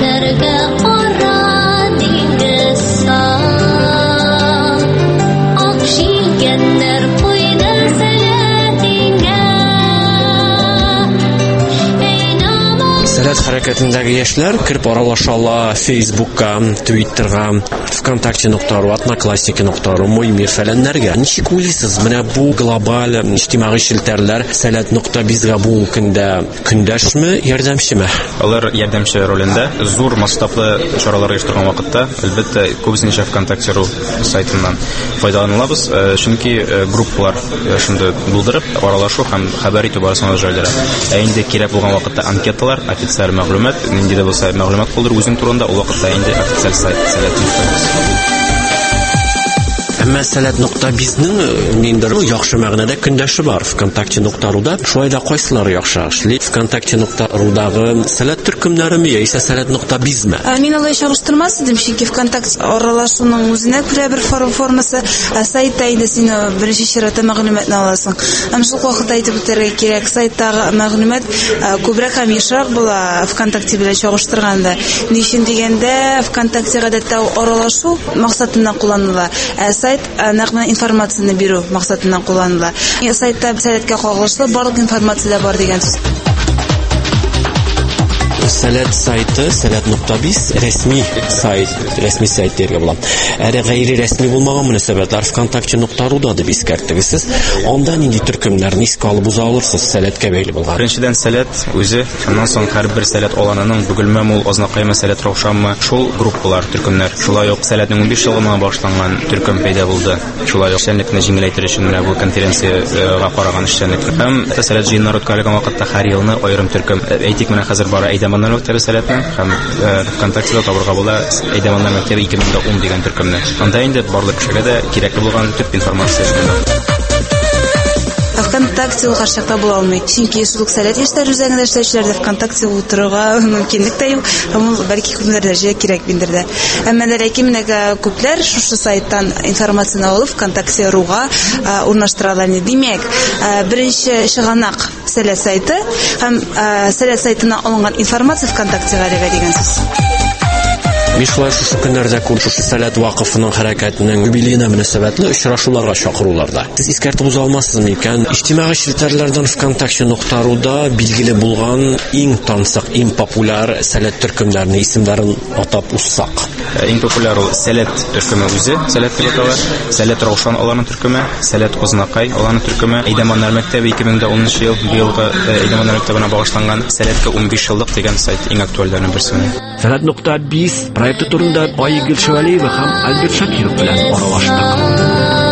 Сәләт хәрәкәтендәге яшьләр кирип аралашалар Facebookка, Twitterга, ВКонтакте.ру, Одноклассники.ру, Мой мир фәләннәргә. Ничек уйлыйсыз, менә бу глобаль иҗтимагый челтәрләр сәләт.bizга бу көндә көндәшме, ярдәмчеме? Алар ярдәмче ролендә. Зур масштаблы чаралар оештырган вакытта, әлбәттә, күбесенчә ВКонтакте.ру сайтыннан файдаланабыз, чөнки группалар шунда булдырып, аралашу һәм хәбәр итү барысына җайлара. Инде кирәк булган вакытта анкеталар, официаль мәгълүмат, нинди дә булса мәгълүмат булдыру үзең турында, ул вакытта инде официаль сайт сәләт.biz. Әмма сәләт.bizның ниндер яхшы мәгънәдә көндәше бар. ВКонтакте.руда шулай да кайсылары яхшы эшли? ВКонтакте.рудагы сәләт төркемнәрме яисә сәләт.bizме? Мин алай чагыштырмас идем, чөнки ВКонтакте аралашуның үзенә күрә бер формасы, сайтта инде син беренче чиратта мәгълүматны аласың. Һәм шул вакытта әйтеп үтәргә кирәк, сайттагы мәгълүмат күбрәк һәм ешрак була ВКонтакте белән чагыштырганда. Ни өчен дигәндә, ВКонтакте гадәттә аралашу максатыннан кулланыла. Сайт нәкъ информацияны бирү максатыннан кулланыла. Сайтта сәләткә кагылышлы барлык информация бар дигән сүз. Сәләт сайты, сәләт.biz рәсми сайт дәргә була. Әле гайри рәсми булмаган мөнәсәбәтләр ВКонтакте.руда дип искәртегез. Анда нинди төркемнәрне искә алып уза алырсыз сәләткә бәйле булган? Беренчедән сәләт үзе, шуннан соң һәрбер сәләт аланының бөгелмәме ул азнакаймы сәләт раушанмы, шул группалар, төркемнәр. Шулай ук сәләтнең 15 елына башланган төркем пайда булды. Шулай ук эшчәнлекне җиңеләйтер өчен менә бу конференцияга караган эшчәнлек. Һәм сәләт җыеннары үткәрелгән вакытта һәр елны аерым төркем. Әйтик, менә хәзер бара Әйдәманнар мәктәбе сәләтне һәм ВКонтактеда табырга була Әйдәманнар мәктәбе 2010 дигән төркемне. Анда инде барлык кешегә дә кирәкле булган төп информация шунда. ВКонтакте ул һәрчакта була алмый. Чөнки шул сәләт яшьләр үзәгендә эшләүчеләрдә ВКонтакте утырырга мөмкинлек тә юк. Һәм ул бәлки күпмеләргә кирәк биндерде. Әмма ләкин менә күпләр шушы сайттан информацияны алып ВКонтакте.руга урнаштыралар. Димәк, беренче чыганак сәләт сайты һәм сәләт сайтыннан алынган информация ВКонтакте-га дигән сүз. Мин шулай шушы көннәрдә шушы Сәләт вакыфының хәрәкәтенең юбилеена мөнәсәбәтле очрашуларга чакыруларда. Сез искәртеп уза алмассызмы икән? Иҗтимагый челтәрләрдән ВКонтакте.руда билгеле булган иң тансык, иң популяр Сәләт төркемнәренең исемләрен атап уссак. Иң популяр ул Сәләт төркеме үзе, Сәләт дип атала. Сәләт Раушан аларның төркеме, Сәләт Кузнакай аларның төркеме, Әйдәманнар мәктәбе 2010 ел быелгы Әйдәманнар мәктәбенә багышланган Сәләткә 15 еллык дигән сайт иң актуальләрнең берсе. Сәләт.biz проекты турында Айгөл Шәвәлиева һәм Альберт Шакиров белән аралаштык.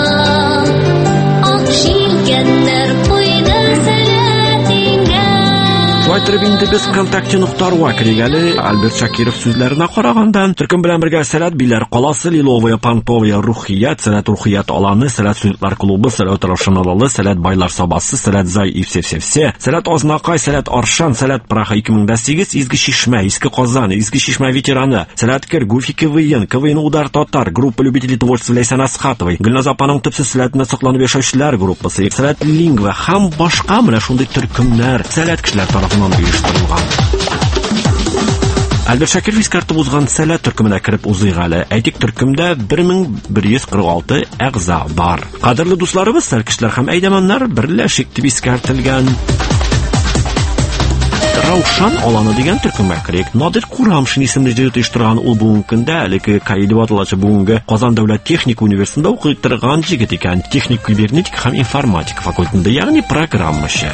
Шулай инде без ВКонтакте.ру киргәле Альберт Шакиров сүзләренә караганда, төркем белән бергә Сәләт Биләр каласы, Лиловая, Панповая, Рухият, Сәләт Рухият аланы, Сәләт студентлар клубы, Сәләт Раушан аланы, Сәләт байлар сабасы, Сәләт Зай и все, Сәләт Азнакай, Сәләт Аршан, Сәләт Праха 2008, Изге Шишмә, Иске Казан, Изге Шишмә ветераны, Сәләт Кер, Гуфи КВН, КВН Удар Татар, группа любителей творчества Ләйсән Асхатовой, Гөлназ апаның төпсез Сәләтне сакланып яшәүчеләр группасы, Сәләт Лингва һәм башка менә шундый төркемнәр Сәләт кешеләр тарафыннан оештырылган. Альберт Шакиров искәртеп узган Сәләт төркеменә кереп узыйк әле. Әйтик, төркемдә 1146 әгъза бар. Кадерле дусларыбыз, сәркешләр һәм әйдәманнар берләшик дип искәртелгән. Раушан аланы дигән төркемгә керик. Надир Курамшин исемле җыры оештырган ул бүгенге көндә әлеге Каидиватлачы бүгенге Казан дәүләт техник университетында укый торган җегет икән. Техник кибернетик һәм информатика факультетында, ягъни программачы.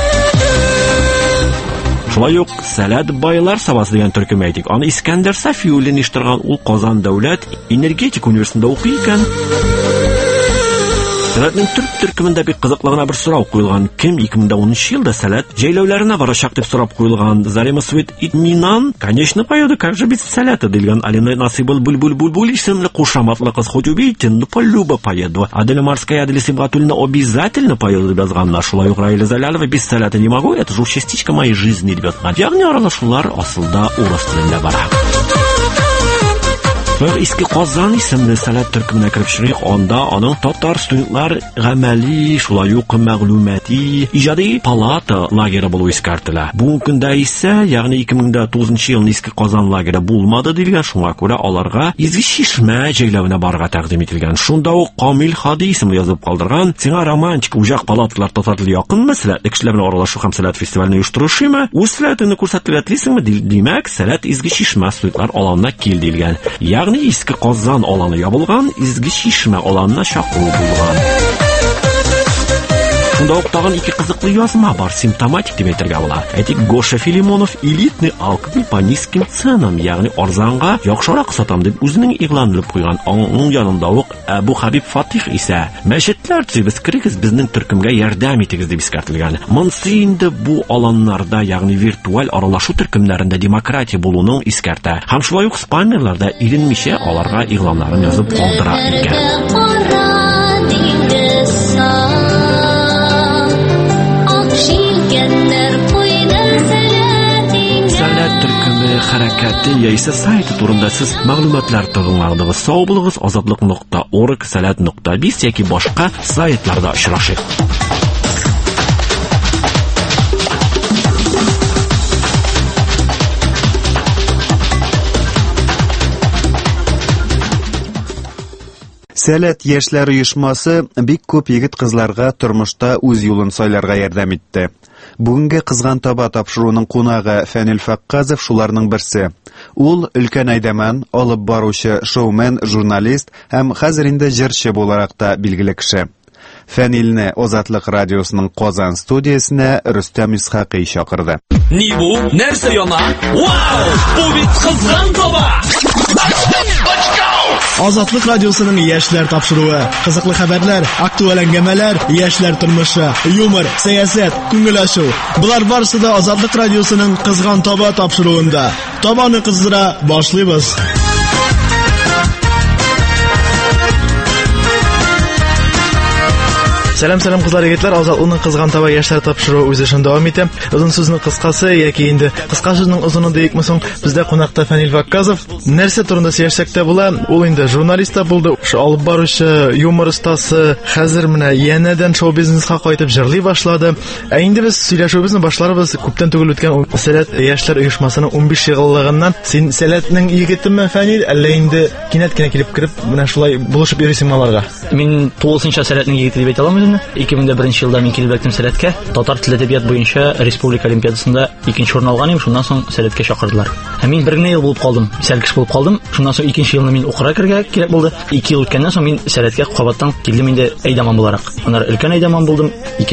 Шулай ук Сәләт байлар сабасы дигән төркем әйтик. Аны Искәндәр Сафиуллин оештырган, ул Казан дәүләт энергетик университетында укый икән. Сәләтнең төркемендә бик кызыклы гына бер сорау куелган. Кем 2010 елда Сәләт җәйләүләренә барачак дип сорап куелган. Зарема Свет Итминан, конечно, поеду, как же без Сәләта дигән Алина Насыйбул Булбул исемле кушаматлы кыз Хотюбейтин, ну полюба поеду. Аделя Марская, Аделя Симгатульна обязательно поеду дип язганнар. Шулай ук Раиля Залялова без Сәләта не могу, это же частичка моей жизни дип язган. Ягъни аралашулар асылда урыс телендә бара. Иске Казан исемле Сәләт төркеменә кереп чыгыйк. Анда аның татар студентлар гамәли, шулай ук мәгълүмати, иҗади палата лагере булу искәртелә. Бүгенге көндә исә, ягъни 2009 елның Иске Казан лагере булмады дигән, шуңа күрә аларга Изге Шишмә җәйләвенә барырга тәкъдим ителгән. Шунда ук Камил Хади исемле язып калдырган. Сиңа романтик уҗак палаталар татар теле якынмы? Сәләтле кешеләр белән аралашу һәм Сәләт фестиваленә оештырышымы? Үз Сәләтеңне күрсәтергә телисеңме? Димәк, Сәләт Изге Шишмә студентлар аланына кил дигән. Ягъни Иске Казан аланы ябылган, Изге Шишмә аланына чакыру булган. Шунда ук тагын ике кызыклы язма бар, симптоматик дип әйтергә була. Әйтик, Гоша Филимонов элитный алкоголь по низким ценам, ягъни арзанга яхшырак сатам дип үзенең игъланын куйган. Аның янында ук Абу Хабиб Фатих исә мәчетләр төзебез, кирегез безнең төркемгә ярдәм итегез дип искәртелгән. Монсы инде бу аланнарда, ягъни виртуаль аралашу төркемнәрендә демократия булуның искәртә. Һәм шулай ук спамерларда иренмичә аларга игъланнарын язып калдыра икән. Хәрәкәте яисә сайты турында сез мәгълүматлар тыңладыгыз. Сау булыгыз. Азатлык.орг, Сәләт.biz яки башка сайтларда очрашыйк. Сәләт яшьләр оешмасы бик күп егет-кызларга тормышта үз юлын сайларга ярдәм итте. Бүгенге кызган таба тапшыруның кунагы Фәнил Фәкказов шуларның берсе. Ул өлкән әйдәмән, алып баручы шоумен, журналист һәм хәзер инде җырчы буларак та билгеле кеше. Фәнилне Азатлык радиосының Казан студиясенә Рөстәм Исхакый чакырды. Ни бу? Нәрсә яна? Вау! Бу бит кызган таба! Азатлык радиосының яшьләр тапшыруы, кызыклы хәбәрләр, актуаль әңгәмәләр, яшьләр тормышы, юмор, сәясәт, күңел ачу. Булар барысы да Азатлык радиосының кызган таба тапшыруында. Табаны кыздыра башлыйбыз. Сәлам кызлар, егетләр. Азатлыкның кызган таба яшьләр тапшыру үз эшен дәвам итә. Озын сүзнең кыскасы яки инде кыска сүзнең озыны диекме соң, бездә кунакта Фәнил Вакказов. Нәрсә турында сөйләшсәк тә була, ул инде журналист та булды, алып баручы, юмор остасы, хәзер менә янәдән шоу-бизнеска кайтып җырлый башлады. Ә инде без сөйләшүебезне башларыбыз күптән түгел үткән Сәләт яшьләр оешмасының 15 еллыгыннан. Син Сәләтнең егетеме, Фәнил, әллә инде кинәт кенә килеп кереп, менә шулай булышып йөрисең аларга? Мин тулысынча Сәләтнең егете дип әйтә алмыйм үземне. 2001 елда мин килеп бәктем Сәләткә. Татар теле әдәбият буенча республика олимпиадасында 2нче урын алган идем. Шуннан соң Сәләткә чакырдылар. Һәм мин бер генә ел булып калдым. Сәлкеш булып калдым. Шуннан соң 2нче елны мин укырга кергә кирәк булды. 2 ел үткәннән соң мин Сәләткә кабаттан килдем инде әйдәман буларак. Аннары өлкән әйдәман булдым.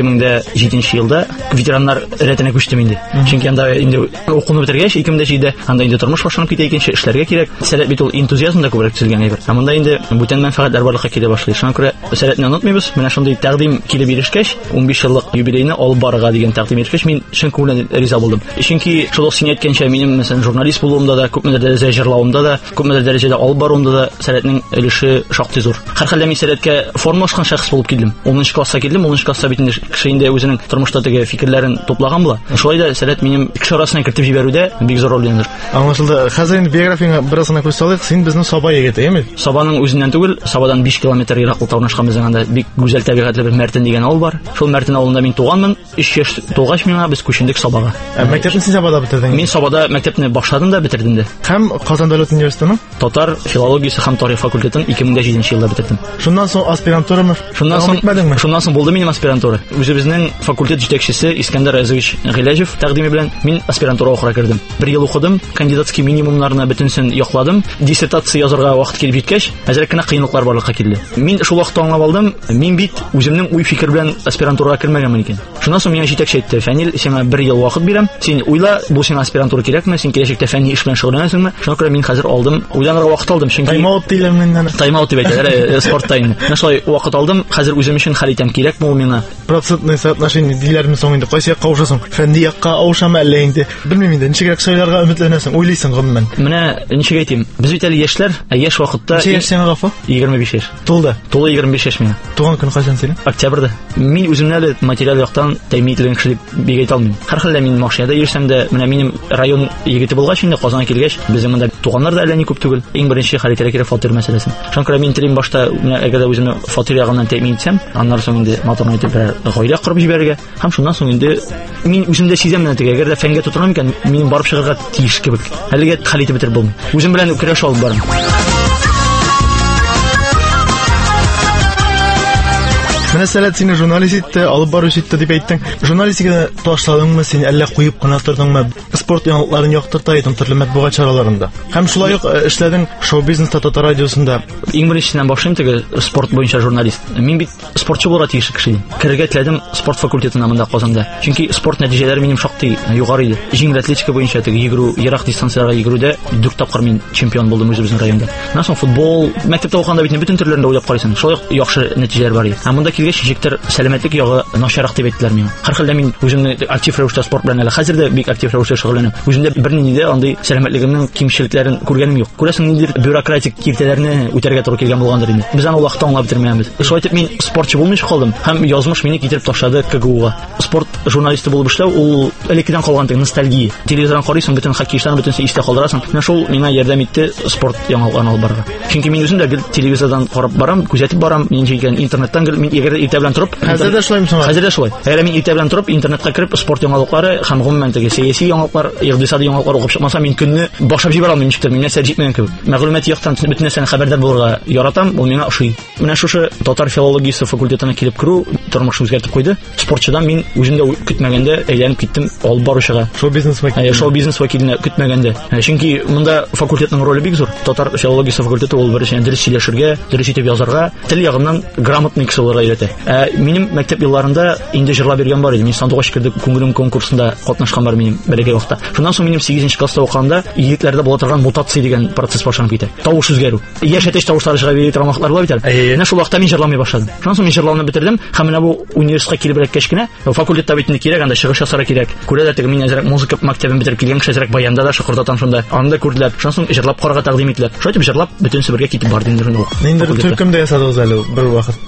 2007 елда ветераннар рәтенә күчтем инде. Чөнки анда инде укуны бетергәч 2007дә анда инде тормыш башланып китә, икенче эшләргә кирәк. Сәләт бит ул энтузиазмда күбрәк төзелгән әйбер. Һәм монда инде бүтән мәнфәгатьләр барлыкка килә башлый. Шуңа күрә Сәләтне онытмыйбыз. Менә шундый тәкъдим килеп ирешкәч, 15 еллык юбилейны алып барырга дигән тәкъдим ирешкәч, мин чын күңелдән риза булдым. Чөнки шул ук син әйткәнчә, минем мәсәлән журналист булуымда да, күпмедер дәрәҗәдә җырлавымда да, күпмедер дәрәҗәдә алып баруымда да Сәләтнең өлеше шактый зур. Һәрхәлдә мин Сәләткә формалашкан шәхес булып килдем. 10нчы класска килдем. 10нчы класста бит инде кеше инде үзенең тормышта теге фикерләрен туплаган була. Шулай да Сәләт минем кеше арасына кертеп җибәрүдә бик зур роль уйнады. Аңлашылды. Хәзер инде биографияңа беразына күз салыйк. Син безнең Саба егете, яме? Сабаның үзеннән түгел, Сабадан 5 километр ераклыкта урнашкан безнең анда бик гүзәл табигатьле бер Мәртен дигән авыл бар. Шул Мәртен авылында мин туганмын. 3 яшь тулгач миңа без күчендек Сабага. Мәктәпне син Сабада бетердең? Мин Сабада мәктәпне башладым да бетердем дә. Һәм Казан дәүләт университетының татар филологиясе һәм тарих факультетын 2007 елда бетердем. Шуннан соң аспирантурамы? Шуннан соң булды минем аспирантура. Үзебезнең факультет җитәкчесе Искәндәр Разович Гыйләҗев тәкъдиме белән мин аспирантура укырга кирдем. 1 ел укыдым, кандидатский минимумнарны бөтенсен якладым. Диссертация язарга вакыт килеп җиткәч, әзрәк кенә кыенлыклар барлыкка килде. Мин шул вакытта аңлап алдым, мин бит үземнең уй фикер белән аспирантурага кергәнмен икән. Шуннан соң миңа җитәкче әйтте: "Фәнил, сиңа 1 ел вакыт бирәм. Син уйла, бу сиңа аспирантура кирәкме? Син киләчәктә фәнни эш белән шөгыльләнәсеңме?" Шуңа күрә мин хәзер алдым, уйланырга вакыт алдым, чөнки тайм-аут диләр миннән. Тайм-аут дип әйтәләр, спортта инде. Менә шулай вакыт алдым, хәзер үзем өчен хәл итәм, кирәкме ул миңа? Процентный соотношение диләрме соң инде? Кайсы якка авышасың? Фәнни якка авышамы әллә инде? Белмим инде, ничегрәк сөйләргә өметләнәсең, уйлыйсың гомумән. Менә ничек әйтим? Без бит әле яшьләр, яшь вакытта 25 яшь. Тулды 25 яшь миңа. Туган көн кайдан синең? Октябрьдә. Мин үземне әле материал яктан тәэмин ителгән кеше дип бик әйтә алмыйм. Һәрхәлдә мин машинада йөрсәм дә, менә минем район егете булгач инде Казанга килгәч, безнең монда туганнар да әллә ни күп түгел. Иң беренче хәл итәргә кирәк фатир мәсьәләсе. Шуңа күрә мин телим башта, менә әгәр дә үземне фатир ягыннан тәэмин итсәм, аннан соң инде матурны итеп гаилә корып җибәрергә, һәм шуннан соң инде мин үземдә сизәм менә теге, әгәр дә фәнгә тотынам икән, минем барып чыгарга тиеш кебек. Әлегә хәл итеп бетереп булмый. Үзем белән көрәш алып барам. Менә Сәләт сине журналист итте, алып баручы итте дип әйттең. Журналистиканы ташладыңмы син, әллә куеп кына тордыңмы? Спорт яңалыкларын яктырта идең төрле матбугат чараларында. Һәм шулай ук эшләдең шоу-бизнеста, Татар радиосында. Иң беренчедән башлыйм теге спорт буенча журналист. Мин бит спортчы булырга тиеш кеше. Кергә теләдем спорт факультетына монда Казанда. Чөнки спорт нәтиҗәләре минем шактый югары иде. Җиңел атлетика буенча теге йөгерү, ерак дистанцияларга йөгерүдә 4 тапкыр мин чемпион булдым үзебезнең районда. Моннан соң футбол, мәктәптә укганда бит бөтен төрләрендә уйлап карыйсың. Шулай ук яхшы нәтиҗәләр бар иде. Һәм монда ничектер сәламәтлек ягы начарак дип әйттеләр миңа. Һәрхәлдә мин үземне актив рәвештә спорт белән әле хәзер дә бик актив рәвештә шөгыльләнәм. Үземдә бернинди дә андый сәламәтлегемнең кимчелекләрен күргәнем юк. Күрәсең, ниндидер бюрократик киртәләрне үтәргә туры килгән булгандыр инде. Без аны вакытта аңлап бетермәбез. Шулай итеп мин спортчы булмыйча калдым һәм язмыш мине китереп ташлады КГУга. Спорт журналисты булып эшләү ул элеккедән калган теге ностальгия. Телевизордан карыйсың, бөтен хоккейчыларны бөтенсе истә калдырасың. Менә шул миңа ярдәм итте спорт яңалыкларын алып барырга. Чөнки мин үзем дә телевизордан карап барам, күзәтеп барам, нинди икән интернеттан мин егер иртә белән торып, хәзер дә шулаймы соң? Хәзер дә шулай. Әгәр мин иртә белән торып интернетка кереп спорт яңалыклары һәм гомумән теге сәяси яңалыклар, икътисади яңалыклар укып чыкмасам, мин көнне башлап җибәрә алмыйм, ничектер мин нәрсә җитмәгән кебек. Мәгълүмат яктан бөтен нәрсәне хәбәрдар булырга яратам, ул миңа ошый. Менә шушы татар филологиясе факультетына килеп керү тормышны үзгәртеп куйды. Спортчыдан мин үзем дә көтмәгәндә әйләнеп киттем алып баручыга. Шоу-бизнес вәкиле. Шоу-бизнес вәкиленә көтмәгәндә. Чөнки монда факультетның роле бик зур. Татар филологиясе факультеты ул беренче дөрес сөйләшергә, дөрес итеп язарга, тел ягыннан грамотный кеше булырга өйрәтә. Минем мәктәп елларында инде җырлап йөргән бар иде. Мин сандугач кирдек күңелем конкурсында катнашкан бар минем бәләкәй вакытта. Шуннан соң минем 8нче класста укганда егетләрдә була торган мутация дигән процесс башланып китә. Тавыш үзгәрү. Яшь әтәч тавышлары чыга бирә торганлыклар була бит әле. Менә шул вакытта мин җырламый башладым. Шуннан соң мин җырлауны бетердем һәм менә бу университетка килеп эләккәч кенә факультетта бит кирәк, анда чыгыш ясарга кирәк. Күрә дә теге мин әзрәк музыка мәктәбен бетереп килгән кеше әзрәк баянда да шыкырдатам шунда. Анда күрделәр. Шуннан соң җырлап карарга тәкъдим иттеләр. Шулай итеп җырлап бөтен Себергә китеп барды инде. Нинди төркемдә ясадыгыз әле бер вакытта?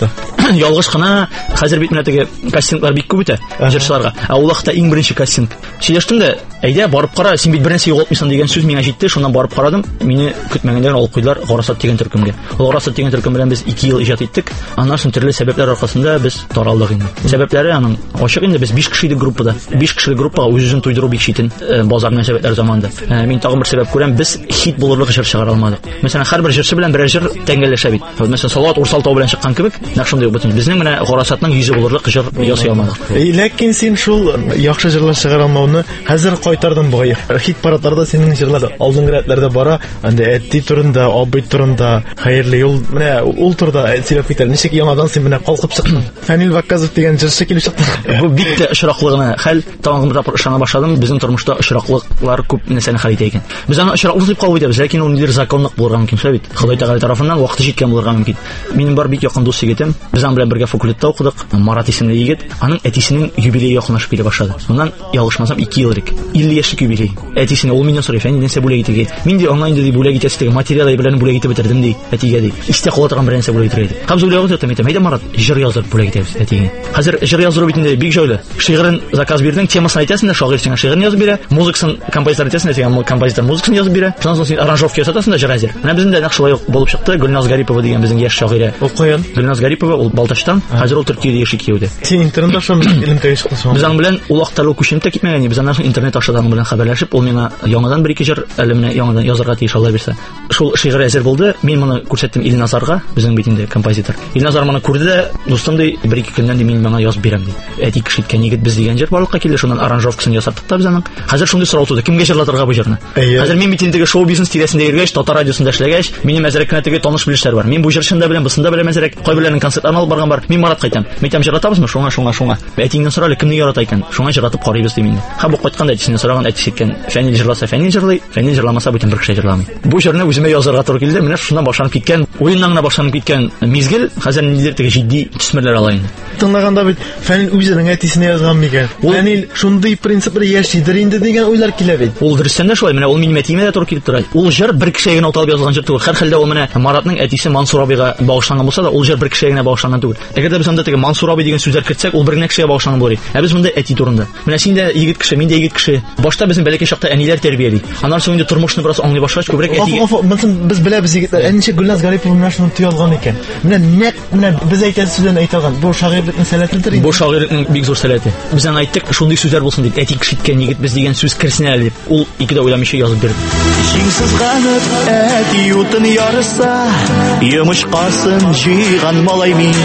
ялгыш кына хәзер бит менә теге кастинглар бик күп итә җырчыларга. Ул вакытта иң беренче кастинг. Сөйләштем дә, әйдә барып кара, син бит бернәрсә югалтмыйсың дигән сүз миңа җитте. Шуннан барып карадым. Мине көтмәгәндән алып куйдылар Гарасат дигән төркемгә. Ул Гарасат дигән төркем белән без 2 ел иҗат иттек. Аннан соң төрле сәбәпләр аркасында без таралдык инде. Сәбәпләре аның ачык инде, без 5 кеше идек группада. 5 кешелек группага үзен туйдыру бик читен базар мөнәсәбәтләр заманында. Мин тагын бер сәбәп күрәм, без хит булырлык җыр чыгара алмадык. Мәсәлән, һәрбер җырчы белән берәр җыр тәңгәлләшә бит. Мәсәлән, Салават Урсалтау белән чыккан кебек, нәкъ шундый бөтен. Безнең менә Гарасатның йөзе булырлык җыр ясый алмадык. Ләкин син шул яхшы җырлар чыгара алмауны хәзер кайтардың бугай. Хит парадларда синең җырлар алдынгы рәтләрдә бара. Инде әти турында, абый турында, хәерле юл, менә ул турда сөйләп китәр. Ничек яңадан син менә калкып чыктың? Фәнил Вакказов дигән җырчы килеп чыкты. Бу бик тә очраклыгына хәл тагын бер тапкыр ышана башладым. Безнең тормышта очраклыклар күп нәрсәне хәл итә икән. Без аны очраклык дип кабул итәбез, ләкин ул ниндидер законлык булырга мөмкин шул бит. Ходай Тәгалә тарафыннан вакыты җиткән булырга мөмкин. Минем бар бик якын дус егетем. Без аның белән бергә факультетта укыдык. Марат исемле егет. Аның әтисенең юбилее якынлашып килә башлады. Моннан ялгышмасам 2 ел элек. 50 яшьлек юбилей. Әтисенә ул миннән сорый, "Фәнил, нәрсә бүләк итәргә?" Мин ди, аңа инде ди бүләк итәсе теге материалы белән бүләк итеп бетердем ди. Әтигә ди. Истә кала торган бер нәрсә бүләк итәргә ди. Кабыз бүләк итәм, әйтә Марат, җыр язып бүләк итәбез әтигә. Хәзер җыр язу бит инде бик җайлы. Шигырен заказ бирдең, темасын әйтәсең дә, шагыйрь сиңа шигырен язып бирә, музыкасын композитор әйтәсең дә, сиңа композитор музыкасын язып бирә. Шуннан соң син аранжировка ясатасың да, җыр әзер. Менә безнең дә нәкъ шулай булып чыкты. Гөлназ Гарипова дигән безнең яшь шагыйрә. Ул каян? Гөлназ Гарипова, ул Балташтан. Хәзер ул Төркиядә яши Киевдә. Син интернетта шул илемтәгә чыктың. Без аның белән ул вакытта күченеп тә китмәгән, без аннан соң интернет ашадан белән хәбәрләшеп, ул миңа яңадан бер-ике җыр әле менә яңадан язарга тиеш Алла бирсә. Шул шигырь әзер булды. Мин моны күрсәттем Илназарга, безнең бит инде композитор. Илназар моны күрде дә, дустым ди, 1-2 көннән ди мин моңа язып бирәм ди. Әти кеше иткән егет без дигән җыр барлыкка килде, шуннан аранжировкасын ясаттык та без аның. Хәзер шундый сорау туды, кемгә җырлатырга бу җырны? Хәзер мин бит инде шоу-бизнес тирәсендә йөргәч, Татар радиосында эшләгәч, минем әзрәк кенә теге таныш белешләр бар. Мин бу җырчында белән, бусында белән әзрәк, кайберләрнең концертларын алып барган бар. Мин Маратка әйтәм, "Мәйтәм җыратабызмы? Шуңа. Әтиңнән сорале, кемне ярата икән? Шуңа җыратып карыйбыз" ди мине. Һәм бу кайтканда әтисенә сораган, әтисе әйткән, "Фәнил җырласа Фәнил җырлый, Фәнил җырламаса бүтән бер кеше җырламый." Бу җырны үземә язарга туры килде. Менә шуннан башланып киткән, уеннан гына башланып киткән мизгел, хәзер ниндидер теге җитди төсмерләр ала инде. Тыңлаганда бит Фәнил үзенең әтисенә язган микән? Фәнил шундый принциплы яшидер инде дигән уйлар килә бит. Ул дөрестән дә шулай. Менә ул минем әтимә дә туры килеп тора. Ул җыр бер кешегә генә уталып язылган җыр түгел. Һәр хәлдә ул менә Маратның әтисе Мансур абыйга багышланган булса да, ул җыр бер кешегә генә багышланган түгел. Әгәр дә без анда теге Мансур абый дигән сүзләр кертсәк, ул бер генә кешегә багышланган булыр. Ә без монда әти турында. Менә син дә егет кеше, мин дә егет кеше. Башта безнең бәләкәй чакта әниләр тәрбияли. Аннан соң инде тормышны бераз аңлый башлагач, күбрәк әти. Без беләбез егетләр, әничә Гөлназ Гарипова менә шуны тыялган икән. Менә нәкъ менә без әйткән сүзләрне әйтәгән. Бу шагыйрьлекнең сәләтедер инде. Бу шагыйрьлекнең бик зур сәләте. Без аны әйттек, шундый сүзләр булсын дип, әти кеше иткән егет без дигән сүз керсен әле дип. Ул икедә уйламыйча язып бирде. Җиңсызганып әти утын ярса, йомышкасын җыйган малай мин.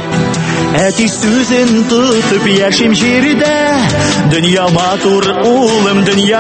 Әти сүзен тотып яшим җирдә, дөнья матур, улым дөнья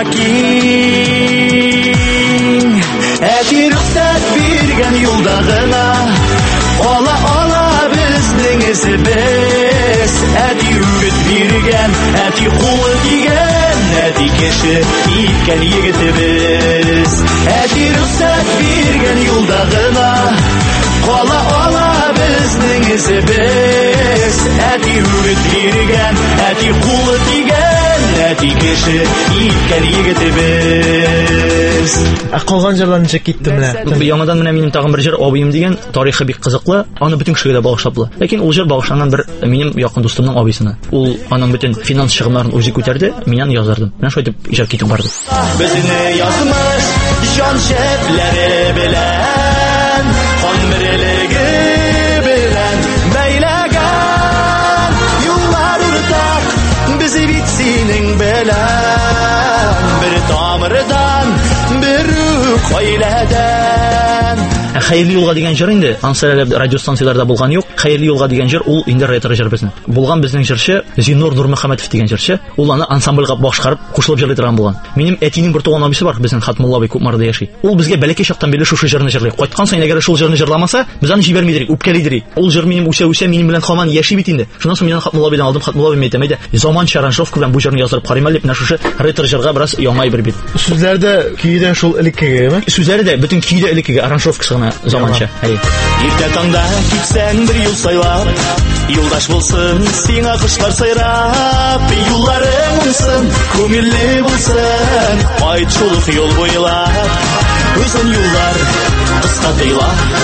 киң. Әти рөхсәт биргән юлда гына, ала безнең эзебез. Әти үгет биргән, әти кулы тигән, әти кеше иткән егетебез. Әти рөхсәт биргән юлда гына, ала безнең эзебез. Әти үгет биргән, әти кулы тигән, әти кеше иткән егетебез. Калган җырлар ничек китте менә? Яңадан менә минем тагын бер җыр абыем дигән, тарихы бик кызыклы, аны бөтен кешегә дә багышлаплы. Ләкин ул җыр багышланган бер минем якын дустымның абыйсына. Ул аның бөтен финанс чыгымнарын үзе күтәрде, мин язардым. Менә шулай дип иҗат китеп барды. Безне язмыш җан шәпләре белән, кан берлеге белән бәйләгән. Юллар уртак без бит синең белән, бер тамырдан, бер гаиләдән. Хәерле юлга дигән җыр инде ансәләр радиостанцияларда булган юк. Хәерле юлга дигән җыр ул инде ретро җыр безнең. Булган безнең җырчы Зинур Нурмөхәммәтов дигән җырчы. Ул аны ансамбльгә башкарып кушылып җырлый торган булган. Минем әтинең бер туган абыйсы бар, безнең Хатмулла абый Күпмарда яши. Ул безгә бәләкәй чактан бирле шушы җырны җырлый. Кайткан саен әгәр шул җырны җырламаса, без аны җибәрмидек, үпкәлидек. Ул җыр минем үсә минем белән һаман яши бит инде. Шуннан соң мин Хатмулла абыйдан алдым. Хатмулла абый әйтә, "Мәйдә, заманча аранжировка белән бу җырны язып карыйм әле, менә шушы ретро җырга бераз яңа бер бит." Сүзләрдә көйдән шул элеккегеме? Сүзләре дә бөтен көйдә элеккеге аранжировкасы гына заманча. Иртә таңда китсәң бер юл сайлап, юлдаш булсын сиңа кошлар сайрап, юлларың уңсын, күңелле булсын, кайт шул юл буйлап, үзен юллар кыска тыйла,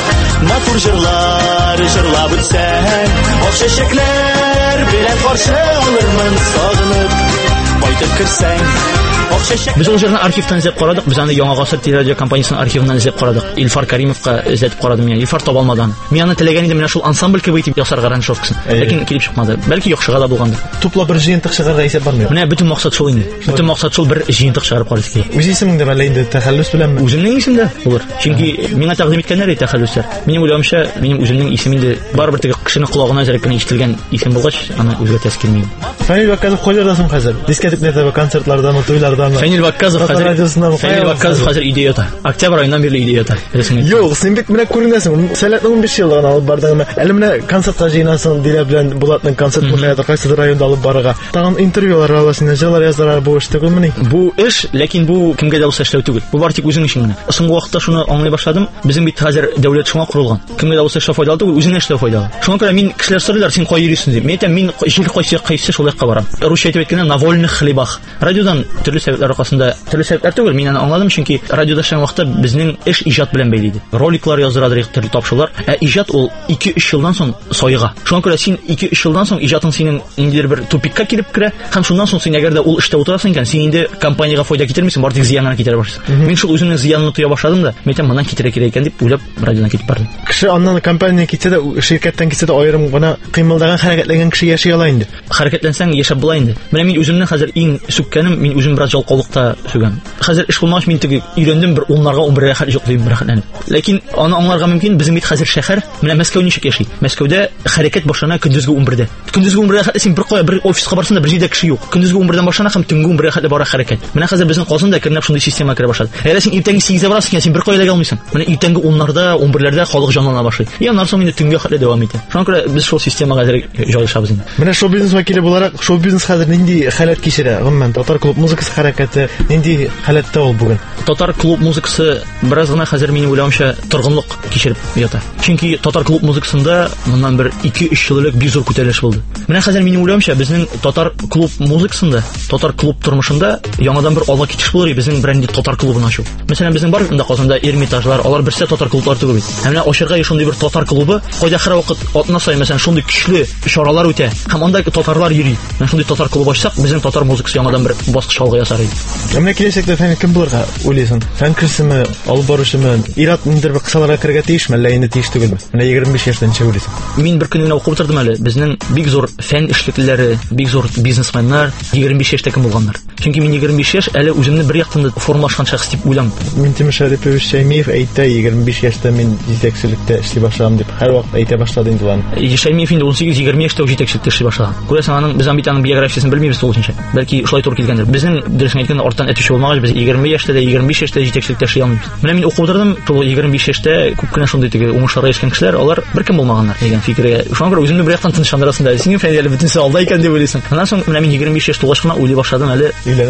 матур җырлар җырлап үтсәң, ак чәчәкләр белән каршы алырмын сагынып, кайтып керсәң. Biz ул җырны архивтан эзләп карадык. Без аны Яңа гасыр телерадио компаниясының архивыннан эзләп карадык. Илфар Каримовка эзләтеп карадым я. Илфар таба алмады. Мин аны теләгән идем, менә шул ансамбль кебек итеп ясарга ранжовкасын. Ләкин килеп чыкмады. Бәлки яхшыга да булгандыр. Туплап бер җыентык чыгарга исәп бармый. Менә бөтен максат шул инде. Бөтен максат шул, бер җыентык чыгарып карыйсы килә. Үз исемеңдә әллә инде тәхәллүс беләнме? Үземнең исемдә булыр. Чөнки миңа тәкъдим иткәннәр иде тәхәллүсләр. Минем уйлавымча, минем үземнең исем инде барыбер теге кешенең колагына зәрәк кенә ишетелгән исем булгач, аны үзгәртәсе килми. Фәнил Вакказов кайдасың хәзер? Дискотекларда, концертларда, туйларда. Фәнил Вакказов хәзер идея ята. Октябрь аеннан бирле идея ята. Юк, син бик менә күренәсең. Сәләтнең 15 еллыгын алып бардыңмы? Әле менә концертка җыенасың, Дилә белән Булатның концерт булмаятыр, кайсыдыр районда алып барырга. Тагын интервьюлар аласың, җырлар язарар бу эш түгелме? Бу эш, ләкин бу кемгә дә булса эшләү түгел. Бу бар тик үзең өчен генә. Соңгы вакытта шуны аңлый башладым. Безнең бит хәзер дәүләт шуңа курылган. Кемгә дә булса эшләү файдалы түгел, үзеңә эшләү файдалы. Шуңа күрә мин кешеләр сорыйлар, син кай йөрисең дип. Мин әйтәм, мин җир кайсы шул якка барам. Русча әйтеп әйткәндә, на вольных хлебах. Радиодан төрле сәбәпләр аркасында, төрле сәбәпләр түгел, мин аны аңладым, чөнки радиода эшләгән вакытта безнең эш иҗат белән бәйле иде. Роликлар яздырадыр, төрле тапшырулар. Иҗат ул 2-3 елдан соң сайга. Шуңа күрә син 2-3 елдан соң иҗатың синең инде бер тупикка килеп керә, һәм шуннан соң син әгәр дә ул эштә утырасың икән, син инде компаниягә файда китермисең, бар тик зыяннан китерә башлыйсың. Мин шул үземнең зыянны тоя башладым да, мен әйтәм, моннан китерә кирәк икән дип уйлап радиодан китеп бардым. Кеше аннан компания китсә дә, ширкәттән китсә дә аерым гына кыймылдаган, хәрәкәтләнгән кеше яши ала инде. Хәрәкәтләнсәң яшәп була инде. Менә мин үземнең хәзер иң сүккәнем, мин үзем бераз жалкаулыкта сүгән. Хәзер эш булмагач мин теге өйрәндем, бер 10-ларга 11-гә хәл юк дип рәхәтләнеп. Ләкин аны аңларга мөмкин, безнең бит хәзер шәһәр, менә Мәскәү ничек яши? Мәскәүдә хәрәкәт башлана көндезге 11-дә. Көндезге 11-дә хәтле син бер кая, бер офиска барсаң да бер җирдә кеше юк. Көндезге 11-дән башлана һәм төнге 11-гә хәтле бара хәрәкәт. Менә хәзер безнең Казанда кернәп шундый система керә башлады. Әгәр син иртәнге 8-дә барасың, син бер кая да алмыйсың. Менә иртәнге 10-ларда, 11-ләрдә халык җанлана башлый. Аннан соң инде төнгә хәтле дәвам итә. Шуңа күрә без шул системага хәзер җайлашабыз инде. Менә шоу бизнес вәкиле буларак, шоу бизнес хәзер нинди хәләт кичерә? Гомумән, татар клуб музыкасы хәрәкәте нинди хәләттә ул бүген? Татар клуб музыкасы бераз гына хәзер минем уйлавымча торгынлык кичереп ята. Чөнки татар клуб музыкасында моннан бер 2-3 ел элек бик зур күтәрелеш булды. Менә хәзер минем уйлавымча безнең татар клуб музыкасында, татар клуб тормышында яңадан бер алга китеш булыр, безнең бренди татар клубын ачу. Мәсәлән, безнең бар инде Казанда Эрмитажлар, алар берсе татар клублар түгел бит. Менә ачырга шундый бер татар клубы, кайда һәр вакыт атна саен мәсәлән шундый көчле чаралар үтә. Һәм анда татарлар йөри. Менә шундый татар клубы ачсак, безнең татар музыкасы яңадан бер баскыч алга ясар иде. Менә киләчәктә фән кем булырга уйлыйсың? Фән кешеме, алып баручымы? Ират ниндидер бер кысаларга керергә тиешме, әллә инде тиеш түгелме? Менә 25 яшьтән ничә уйлыйсың? Мин бер көн генә укып утырдым әле. Безнең бик зур фән эшлеклеләре, бик зур бизнесменнар 25 яшьтә кем булганнар. Чөнки мин 25 яшь әле үземне бер яктан да формалашкан шәхес дип уйлам. Минтимер Шәрипович Шәймиев әйтә, 25 яшьтә мин җитәкчелектә эшли башладым дип һәр вакыт әйтә башлады инде ул. Шәймиев инде 18-20 яшьтә җитәкчелектә эшли башлаган. Күрәсең, аның без амбитаның биографиясын белмибез тулысынча. Бәлки шулай туры килгәндер. Безнең дөресен әйткәндә арттан әтүче булмагач, без 20 яшьтә дә 25 яшьтә җитәкчелектә эшли алмыйбыз. Менә мин укып утырдым, шул 25 яшьтә күп кенә шундый теге уңышларга эшкән кешеләр, алар беркем булмаганнар дигән фикергә. Шуңа күрә үземне бер яктан тынычландырасың да, синең фәнияли бөтенсе алда икән дип уйлыйсың. Аннан соң менә мин 25 яшь тулгач кына уйлый башладым әле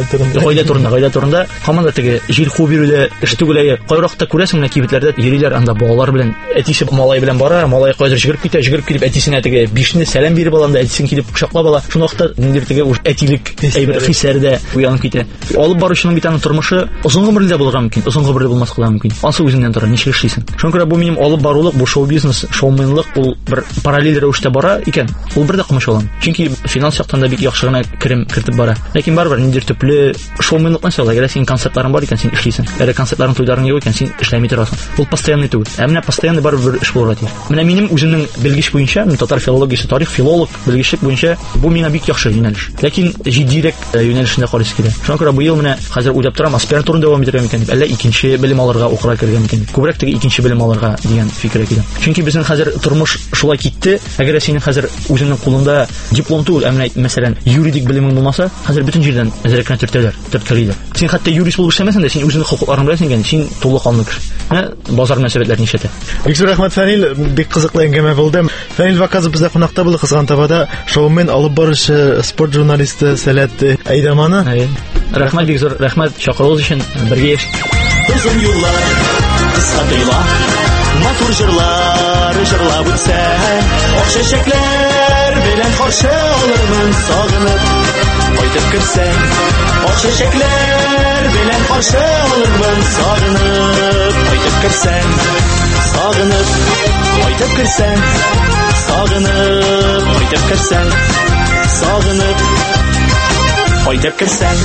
гаилә турында. Һаман да теге җир ху бирүдә эш түгеләе. Кайракта күрәсең, менә кибетләрдә йөриләр, анда балалар белән, әтисе малай белән бара, малай кайдыр җигереп китеп әтисенә теге бишне сәлам биреп алам да, әтисен килеп кочаклап ала. Шуңа вакытта ниндидер теге әтилек әйбер хисләрдә уянып китә. Алып баручының бит аның тормышы озын гомерле булырга мөмкин, озын гомерле булмаска да мөмкин. Ансы үзеңнән тора, ничек эшлисең. Шуңа күрә бу минем алып барулык, бу шоу бизнес, шоуменлык ул бер параллель рәвештә бара икән. Ул бер дә кымыш алам. Чөнки финанс яктан да бик яхшы гына керем кертеп бара. Ләкин барыбер ниндидер төпле шоуменлык мәсьәлә, әгәр син концертларың бар икән, син эшлисең. Әгәр концертларың, туйларың юк икән, син эшләми торасың. Ул постоянный түгел. Менә постоянный барыбер эш булырга тиеш. Менә минем үземнең белгеч буенча, татар филологиясе, тарих, филолог белгечлек буенча бу миңа бик яхшы юнәлеш. Ләкин җиддирәк юнәлешендә карыйсы килә. Шуңа күрә бу ел менә хәзер уйлап торам, аспирантураны дәвам итәргә микән дип, әллә икенче белем алырга, укырга кергән микән дип. Күбрәк теге икенче белем алырга дигән фикергә киләм. Чөнки безнең хәзер тормыш шулай китте. Әгәр синең хәзер үзеңнең кулыңда диплом түгел, менә мәсәлән, юридик белемең булмаса, хәзер бөтен җирдән әзрәкне төрткәлиләр. Син хәтта юрист булып эшләмәсәң дә, син үзеңнең хокукларың беләсең икән, син тулы канлы кеше. Менә базар мөнәсәбәтләрен ишәтә. Бик зур рәхмәт, Фәнил, бик кызыклы әңгәмә булды. Фәнил Вакказов бездә кунакта булды, Кызган Табада, шоумен, алып баручы, спорт журналисты Сәләт Әйдәманы. Рәхмәт, бик зур рәхмәт чакыруыгыз өчен. Бергә яшик. Озын юллар, кыска тойлар, матур җырлар җырлап үтсәң, ак чәчәкләр белән каршы алырмын сагынып, кайтып керсәң, ак чәчәкләр белән каршы алырмын сагынып, кайтып керсәң, сагынып кірсәң, сағынып кайтып кірсәң, сағынып кайтып кірсәң.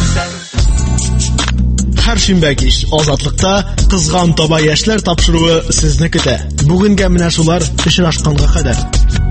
Һәр шимбә кич Азатлыкта кызган таба яшьләр тапшыруы сезне көтә. Бүгенгә менә шулар очрашканга кадәр.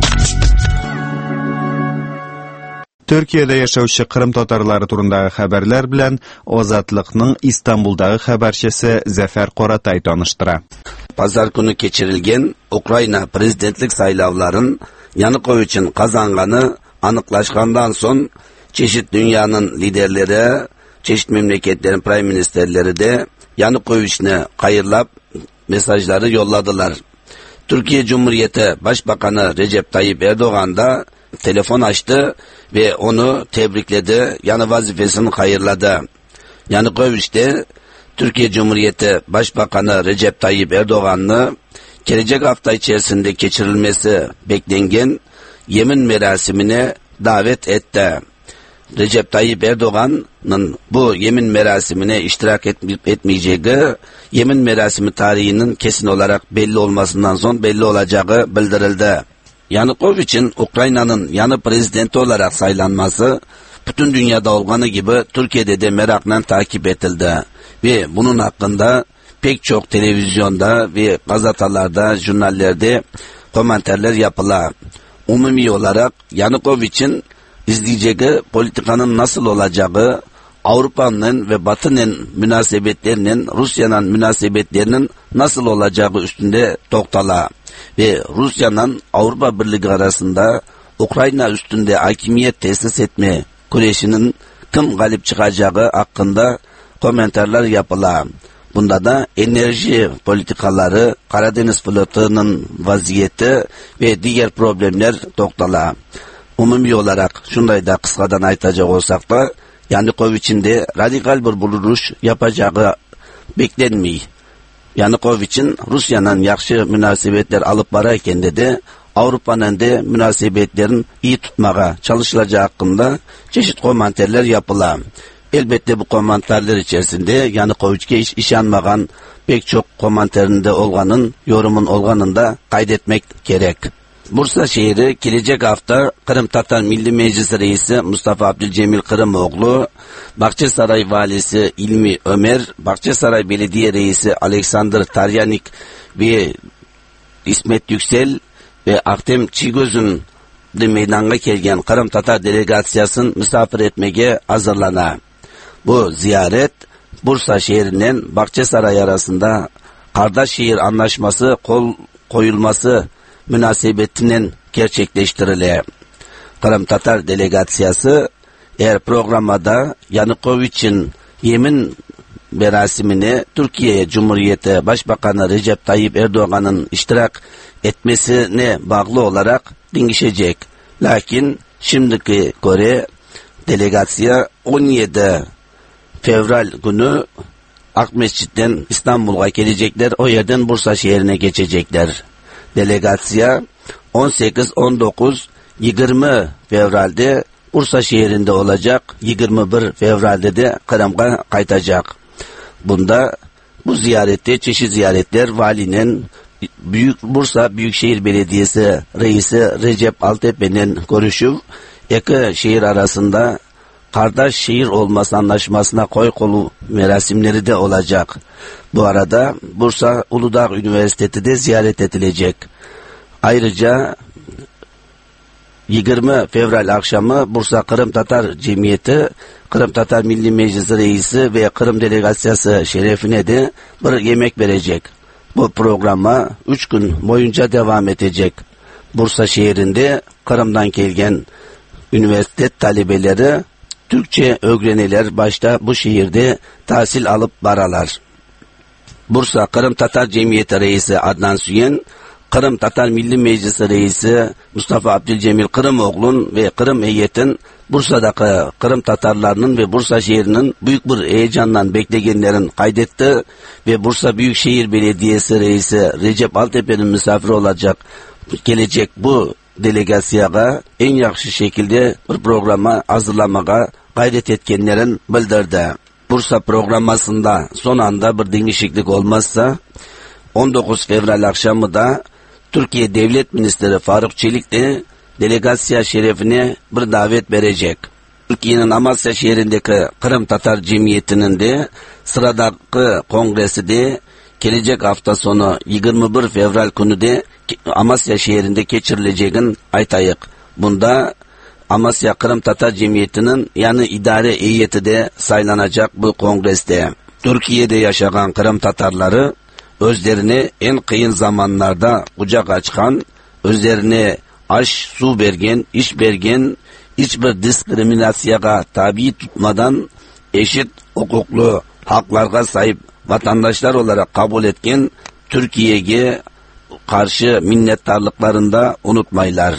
Төркиядә яшәүче Кырым татарлары турындагы хәбәрләр белән Азатлыкның Истанбулдагы хәбәрчесе Зәфәр Каратай таныштыра. Pazar günü geçirilgen Ukrayna prezidentlik saylavların Yanukovych'in kazanganı anıklaşkandan son çeşit dünyanın liderleri, çeşit memleketlerin prime ministerleri de Yanukovych'ne hayırlap mesajları yolladılar. Türkiye Cumhuriyeti Başbakanı Recep Tayyip Erdoğan da telefon açtı ve onu tebrikledi, yanı vazifesini hayırladı. Yanukovych de Türkiye Cumhuriyeti Başbakanı Recep Tayyip Erdoğan'ı gelecek hafta içerisinde geçirilmesi beklenen yemin merasimine davet etti. Recep Tayyip Erdoğan'ın bu yemin merasimine iştirak etmeyeceği, yemin merasimi tarihinin kesin olarak belli olmasından sonra belli olacağı bildirildi. Yanukovych'in Ukrayna'nın yanı prezidenti olarak saylanması bütün dünyada olduğu gibi Türkiye'de de merakla takip edildi. Ve bunun hakkında pek çok televizyonda ve gazetelerde, jurnallerde komenterler yapıla. Umumi olarak Yanukovych'in izleyeceği politikanın nasıl olacağı, Avrupa'nın ve Batı'nın münasebetlerinin, Rusya'nın münasebetlerinin nasıl olacağı üstünde toktala. Ve Rusya'nın Avrupa Birliği arasında Ukrayna üstünde hakimiyet tesis etme kureyşinin kim galip çıkacağı hakkında komentarlar yapıla. Bunda da enerji politikaları, Karadeniz flotunun vaziyeti ve diğer problemler toktala. Umumi olarak şunday da kısadan aytacak olsak da Yanukovych'in de radikal bir bulunuş yapacağı beklenmiyor. Yanukovych'in Rusya'nın yaxşı münasebetler alıp bararken de Avrupa'nın da münasebetlerini iyi tutmaya çalışılacağı hakkında çeşit komenterler yapıla. Elbette bu komenterler içerisinde Yanukovych'e hiç işanmagan pek çok komenterinde olganın, yorumun olganın da kaydetmek gerek. Bursa şehri gelecek hafta Kırım Tatar Milli Meclisi Reisi Mustafa Abdülcemil Kırımoğlu, Bahçesaray Valisi İlmi Ömer, Bahçesaray Belediye Reisi Alexander Taryanik ve İsmet Yüksel ve Aktem Çigöz'ün de meydana gelgen Kırım Tatar delegasyasını misafir etmeye hazırlana. Bu ziyaret Bursa şehrinin Bahçesaray arasında Kardeşşehir Anlaşması koyulması münasebetinin gerçekleştirile. Kırım Tatar delegasyası eğer programda Yanukovych'in yemin merasimini Türkiye Cumhuriyeti Başbakanı Recep Tayyip Erdoğan'ın iştirak etmesine bağlı olarak dingişecek. Lakin şimdiki göre delegasya 17 Fevral günü Akmescit'ten İstanbul'a gelecekler, o yerden Bursa şehrine geçecekler. Delegasya 18, 19, 20 Fevral'de Bursa şehrinde olacak, 21 Fevral'de de Kırım'a kaytacak. Bunda bu ziyarette çeşitli ziyaretler valinin Bursa Büyükşehir Belediyesi Reisi Recep Altepe'nin görüşü, iki şehir arasında kardeş şehir olması anlaşmasına koy kolu merasimleri de olacak. Bu arada Bursa Uludağ Üniversitesi de ziyaret edilecek. Ayrıca 20 Fevral akşamı Bursa Kırım Tatar Cemiyeti, Kırım Tatar Milli Meclisi Reisi ve Kırım Delegasyası şerefine de bir yemek verecek. Bu programa 3 gün boyunca devam edecek. Bursa şehrinde Kırım'dan gelgen üniversite talebeleri Türkçe öğreniler başta bu şehirde tahsil alıp baralar. Bursa Kırım Tatar Cemiyeti Reisi Adnan Süyen, Kırım Tatar Milli Meclisi Reisi Mustafa Abdülcemil Kırımoğlu'nun ve Kırım heyetin Bursa'daki Kırım Tatarlarının ve Bursa şehrinin büyük bir heyecanla bekleyenlerin kaydetti ve Bursa Büyükşehir Belediyesi Reisi Recep Altepe'nin misafiri olacak gelecek bu delegasyaya en yaxşı şekilde bir programa hazırlamaya gayret etkenlerin bildirdi. Bursa programmasında son anda bir değişiklik olmazsa 19 Fevral akşamı da Türkiye Devlet Ministeri Faruk Çelik de delegasya şerefine bir davet verecek. Türkiye'nin Amasya şehrindeki Kırım Tatar Cemiyeti'nin de sıradaki kongresi de gelecek hafta sonu 21 Fevral günü de Amasya şehrinde geçirileceğini aytayık. Bunda Amasya Kırım Tatar Cemiyeti'nin yani idare heyeti de saylanacak bu kongreste. Türkiye'de yaşayan Kırım Tatarları özlerine en kıyın zamanlarda kucak açkan, özlerine aş, su bergen, iş bergen, hiçbir diskriminasyaya tabi tutmadan eşit hukuklu haklarga sahip vatandaşlar olarak kabul etken Türkiye'ye karşı minnettarlıklarını da unutmaylar.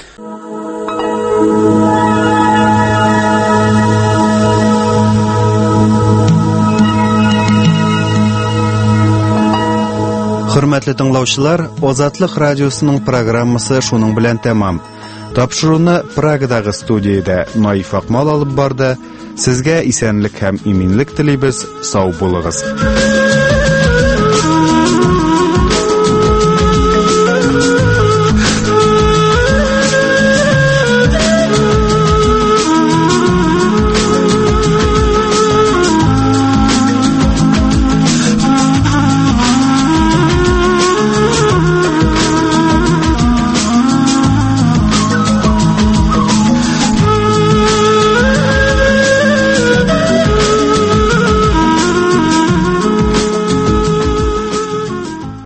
Hürmetli dinləyicilər, Ozatlık Radiosunun programması şunun bilen tamam. Tapşırığını Praga'daki studiyada Naif Akmal alıp bardı. Sizge isenlik hem iminlik dileybiz. Sağ bulunuz.